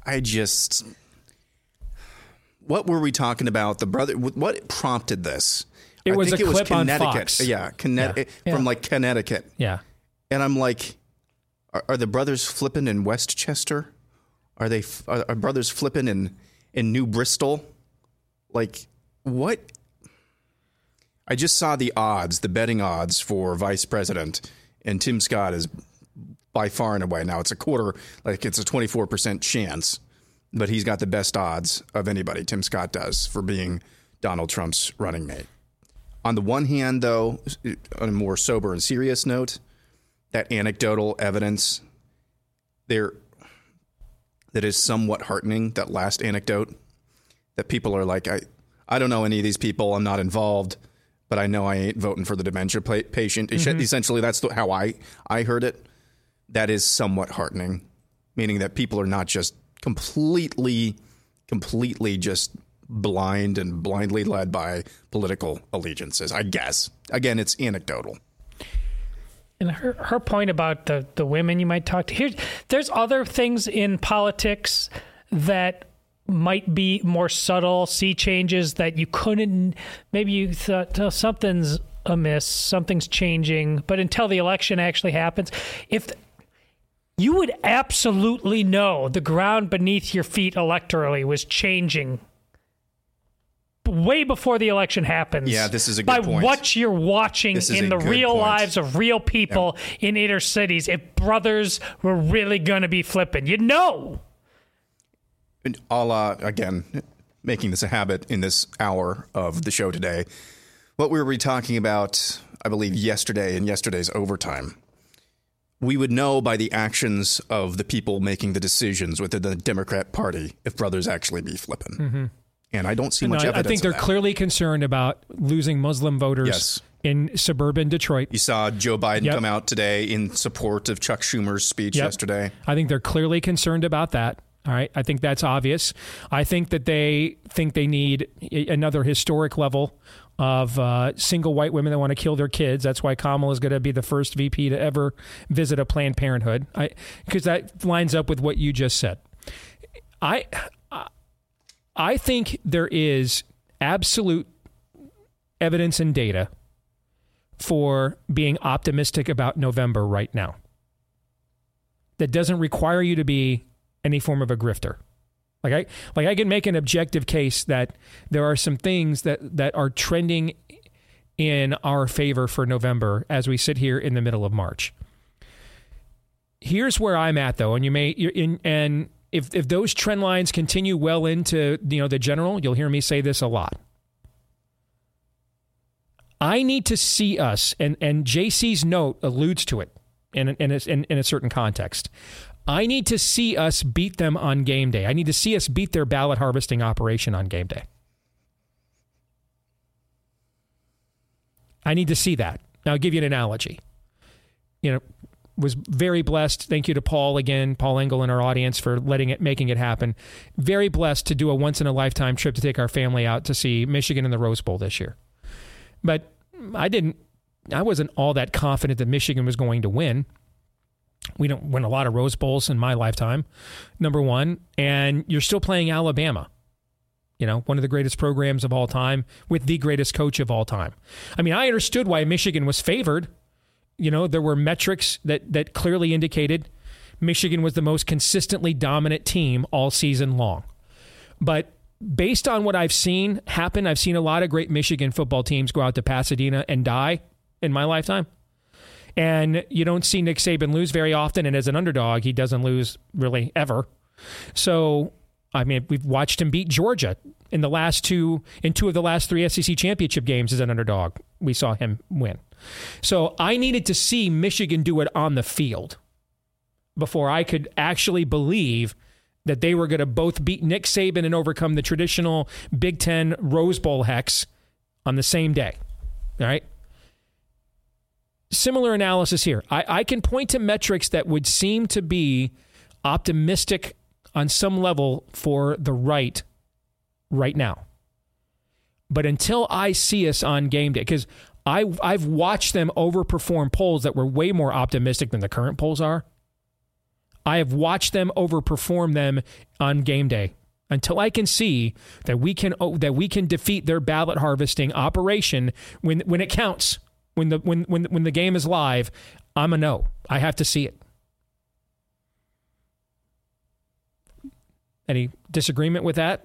What were we talking about? The brother. What prompted this? It was a clip on Connecticut. Fox. Yeah, from like Connecticut. Yeah. And I'm like, are the brothers flipping in Westchester? Are brothers flipping in New Bristol? Like, what? I just saw the betting odds for vice president, and Tim Scott is by far and away. Now it's a 24% chance, but he's got the best odds of anybody. Tim Scott does, for being Donald Trump's running mate. On the one hand, though, on a more sober and serious note, that anecdotal evidence there that is somewhat heartening, that last anecdote, that people are like, I don't know any of these people, I'm not involved, but I know I ain't voting for the dementia patient. Mm-hmm. Essentially, that's how I heard it. That is somewhat heartening, meaning that people are not just completely just blind and blindly led by political allegiances, I guess. Again, it's anecdotal. And her point about the women you might talk to, there's other things in politics that might be more subtle, sea changes that you couldn't, maybe you thought, oh, something's amiss, something's changing, but until the election actually happens, you would absolutely know the ground beneath your feet electorally was changing way before the election happens. Yeah, this is a good point. By what you're watching in the real lives of real people in inner cities, if brothers were really going to be flipping. You know. And again, making this a habit in this hour of the show today, what we were talking about, I believe, yesterday in yesterday's overtime, we would know by the actions of the people making the decisions within the Democrat Party if brothers actually be flipping. Mm-hmm. And I don't see much evidence. I think they're clearly concerned about losing Muslim voters in suburban Detroit. You saw Joe Biden come out today in support of Chuck Schumer's speech yesterday. I think they're clearly concerned about that. All right. I think that's obvious. I think that they need another historic level of single white women that want to kill their kids. That's why Kamala is going to be the first VP to ever visit a Planned Parenthood, because that lines up with what you just said. I think there is absolute evidence and data for being optimistic about November right now. That doesn't require you to be any form of a grifter. I can make an objective case that there are some things that are trending in our favor for November as we sit here in the middle of March. Here's where I'm at, though, and if those trend lines continue well into the general, you'll hear me say this a lot. I need to see us, and JC's note alludes to it in a certain context. I need to see us beat them on game day. I need to see us beat their ballot harvesting operation on game day. I need to see that. Now, I'll give you an analogy. Was very blessed. Thank you to Paul again, Paul Engel in our audience for making it happen. Very blessed to do a once in a lifetime trip to take our family out to see Michigan in the Rose Bowl this year. But I wasn't all that confident that Michigan was going to win. We don't win a lot of Rose Bowls in my lifetime, number one. And you're still playing Alabama, one of the greatest programs of all time with the greatest coach of all time. I mean, I understood why Michigan was favored. There were metrics that clearly indicated Michigan was the most consistently dominant team all season long. But based on what I've seen happen, I've seen a lot of great Michigan football teams go out to Pasadena and die in my lifetime. And you don't see Nick Saban lose very often. And as an underdog, he doesn't lose really ever. So, I mean, we've watched him beat Georgia in two of the last three SEC championship games as an underdog. We saw him win. So I needed to see Michigan do it on the field before I could actually believe that they were going to both beat Nick Saban and overcome the traditional Big Ten Rose Bowl hex on the same day. All right? Similar analysis here. I can point to metrics that would seem to be optimistic on some level for the right now. But until I see us on game day, because I've watched them overperform polls that were way more optimistic than the current polls are. I have watched them overperform them on game day. Until I can see that we can defeat their ballot harvesting operation when it counts, when the game is live, I'm a no. I have to see it. Any disagreement with that?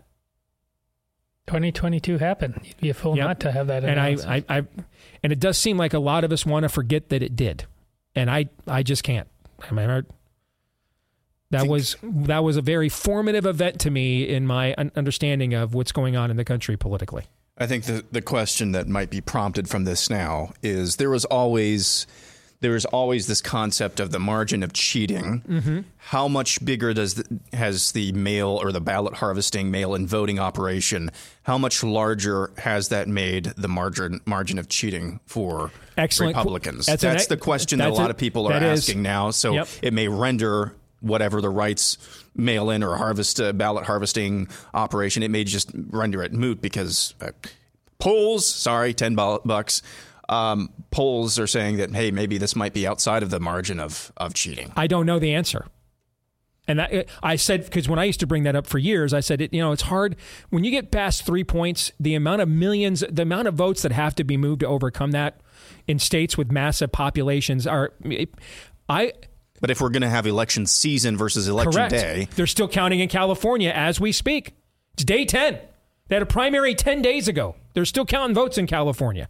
2022 happened. You'd be a fool not to have that announced. And it does seem like a lot of us want to forget that it did, and I just can't. I mean, that was a very formative event to me in my understanding of what's going on in the country politically. I think the question that might be prompted from this now is there is always this concept of the margin of cheating. Mm-hmm. How much bigger has the mail or the ballot harvesting mail-in voting operation, how much larger has that made the margin of cheating for Republicans? That's the question that a lot of people are asking now. So it may render whatever the right's mail-in or ballot harvesting operation, it may just render it moot because polls, $10. Polls are saying that, hey, maybe this might be outside of the margin of cheating. I don't know the answer. And I said, because when I used to bring that up for years, I said, it's hard. When you get past 3 points, the amount of votes that have to be moved to overcome that in states with massive populations But if we're going to have election season versus election day. They're still counting in California as we speak. It's day 10. They had a primary 10 days ago. They're still counting votes in California.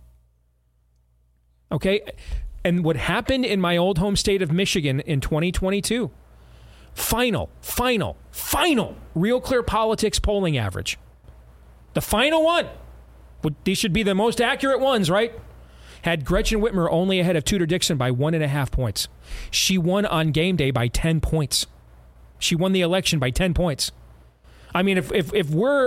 Okay? And what happened in my old home state of Michigan in 2022, final Real Clear Politics polling average. The final one. These should be the most accurate ones, right? Had Gretchen Whitmer only ahead of Tudor Dixon by 1.5 points. She won on game day by 10 points. She won the election by 10 points. I mean, if they're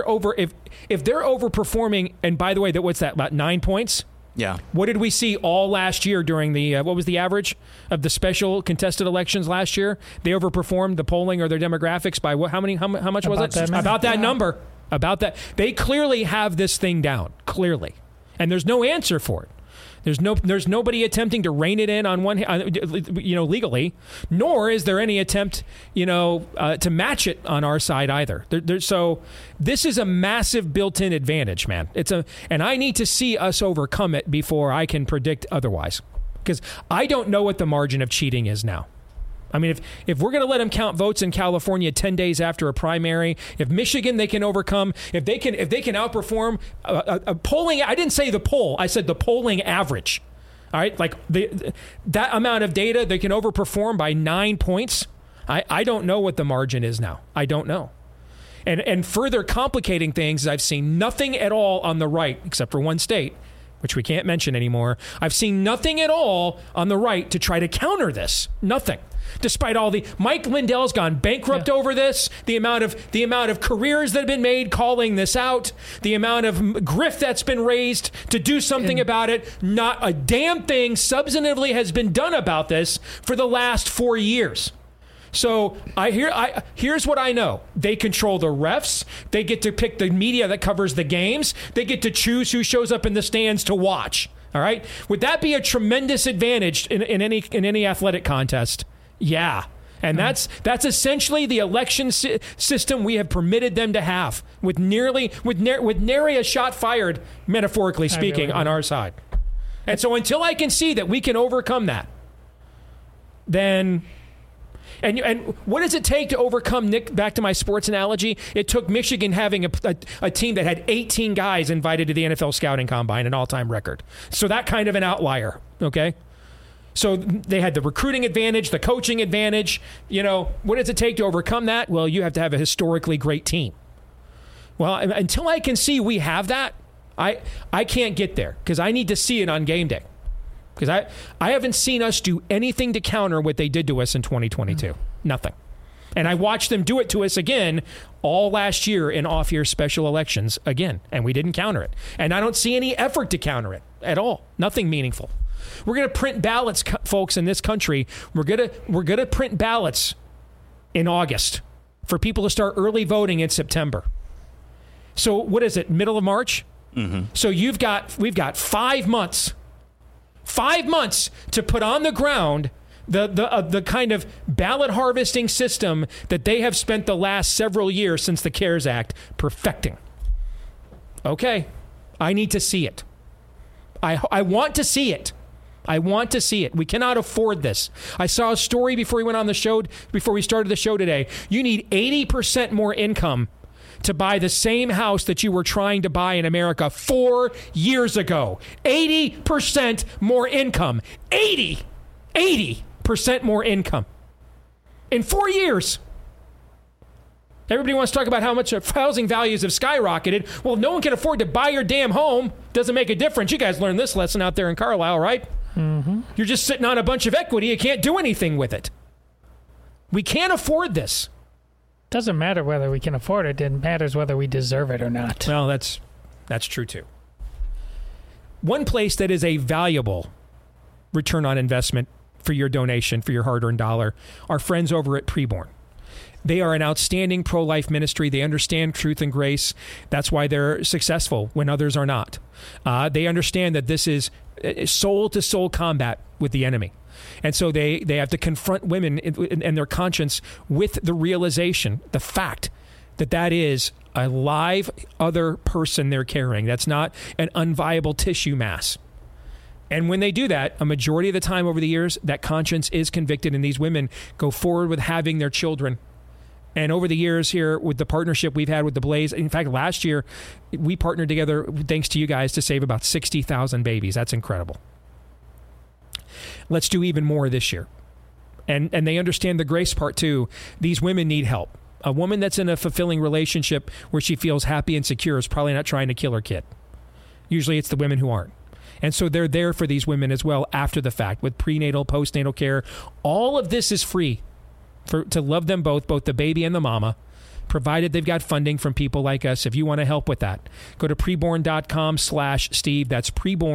overperforming, and by the way, what's that, about 9 points? Yeah. What did we see all last year during the, what was the average of the special contested elections last year? They overperformed the polling or their demographics by what? How much was it? About that number. About that. They clearly have this thing down, clearly. And there's no answer for it. There's nobody attempting to rein it in on one, legally, nor is there any attempt, to match it on our side either. So this is a massive built-in advantage, man. And I need to see us overcome it before I can predict otherwise, because I don't know what the margin of cheating is now. I mean, if we're going to let them count votes in California 10 days after a primary, if Michigan they can overcome, if they can outperform a polling, I didn't say the poll, I said the polling average. All right, like that amount of data, they can overperform by 9 points. I don't know what the margin is now. I don't know. And further complicating things, I've seen nothing at all on the right, except for one state, which we can't mention anymore. I've seen nothing at all on the right to try to counter this. Nothing. Despite all the Mike Lindell's gone bankrupt over this, the amount of careers that have been made calling this out, the amount of grift that's been raised to do something about it, not a damn thing substantively has been done about this for the last 4 years. So here's what I know. They control the refs. They get to pick the media that covers the games. They get to choose who shows up in the stands to watch. All right? Would that be a tremendous advantage in any athletic contest? Yeah. And that's essentially the election system we have permitted them to have, with nary a shot fired, metaphorically speaking, on our side. And so until I can see that we can overcome that, then... And what does it take to overcome, Nick, back to my sports analogy? It took Michigan having a team that had 18 guys invited to the NFL Scouting Combine, an all-time record. So that kind of an outlier, okay? So they had the recruiting advantage, the coaching advantage. What does it take to overcome that? Well, you have to have a historically great team. Well, until I can see we have that, I can't get there, because I need to see it on game day. Because I haven't seen us do anything to counter what they did to us in 2022. Nothing. And I watched them do it to us again all last year in off-year special elections again, and we didn't counter it. And I don't see any effort to counter it at all. Nothing meaningful. We're going to print ballots, folks, in this country. We're going to print ballots in August for people to start early voting in September. So what is it, middle of March? Mm-hmm. So we've got 5 months. 5 months to put on the ground the kind of ballot harvesting system that they have spent the last several years since the CARES Act perfecting. Okay, I need to see it. I want to see it. I want to see it. We cannot afford this. I saw a story before we started the show today. You need 80% more income to buy the same house that you were trying to buy in America 4 years ago. 80% more income. 80% more income. In 4 years. Everybody wants to talk about how much housing values have skyrocketed. Well, if no one can afford to buy your damn home, doesn't make a difference. You guys learned this lesson out there in Carlisle, right? Mm-hmm. You're just sitting on a bunch of equity. You can't do anything with it. We can't afford this. Doesn't matter whether we can afford it. It matters whether we deserve it or not. Well, that's true too. One place that is a valuable return on investment for your donation, for your hard-earned dollar, our friends over at Preborn. They are an outstanding pro-life ministry. They understand truth and grace. That's why they're successful when others are not. They understand that this is soul-to-soul combat with the enemy. And so they have to confront women and their conscience with the realization, the fact that is a live other person they're carrying. That's not an unviable tissue mass. And when they do that, a majority of the time over the years, that conscience is convicted, and these women go forward with having their children. And over the years here, with the partnership we've had with the Blaze, in fact, last year, we partnered together, thanks to you guys, to save about 60,000 babies. That's incredible. Let's do even more this year. And they understand the grace part, too. These women need help. A woman that's in a fulfilling relationship where she feels happy and secure is probably not trying to kill her kid. Usually it's the women who aren't. And so they're there for these women as well after the fact with prenatal, postnatal care. All of this is free to love them both the baby and the mama, provided they've got funding from people like us. If you want to help with that, go to preborn.com/Steve. That's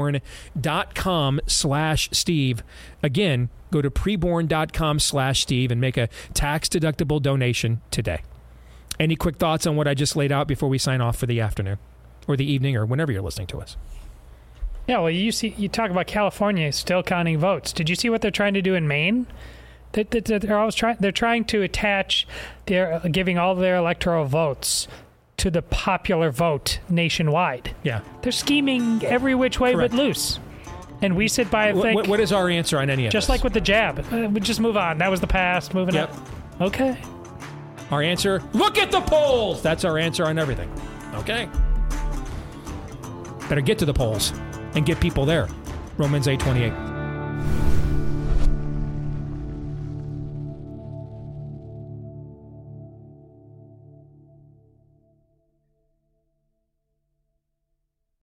preborn.com/Steve. Again, go to preborn.com/Steve and make a tax-deductible donation today. Any quick thoughts on what I just laid out before we sign off for the afternoon or the evening or whenever you're listening to us? Yeah, well, you talk about California still counting votes. Did you see what they're trying to do in Maine? They're trying to attach, they're giving all their electoral votes to the popular vote nationwide. Yeah. They're scheming every which way but loose. And we sit by and think... What is our answer on any of this? Just like with the jab. We just move on. That was the past. Moving on. Okay. Our answer, look at the polls! That's our answer on everything. Okay. Better get to the polls and get people there. Romans 8:28.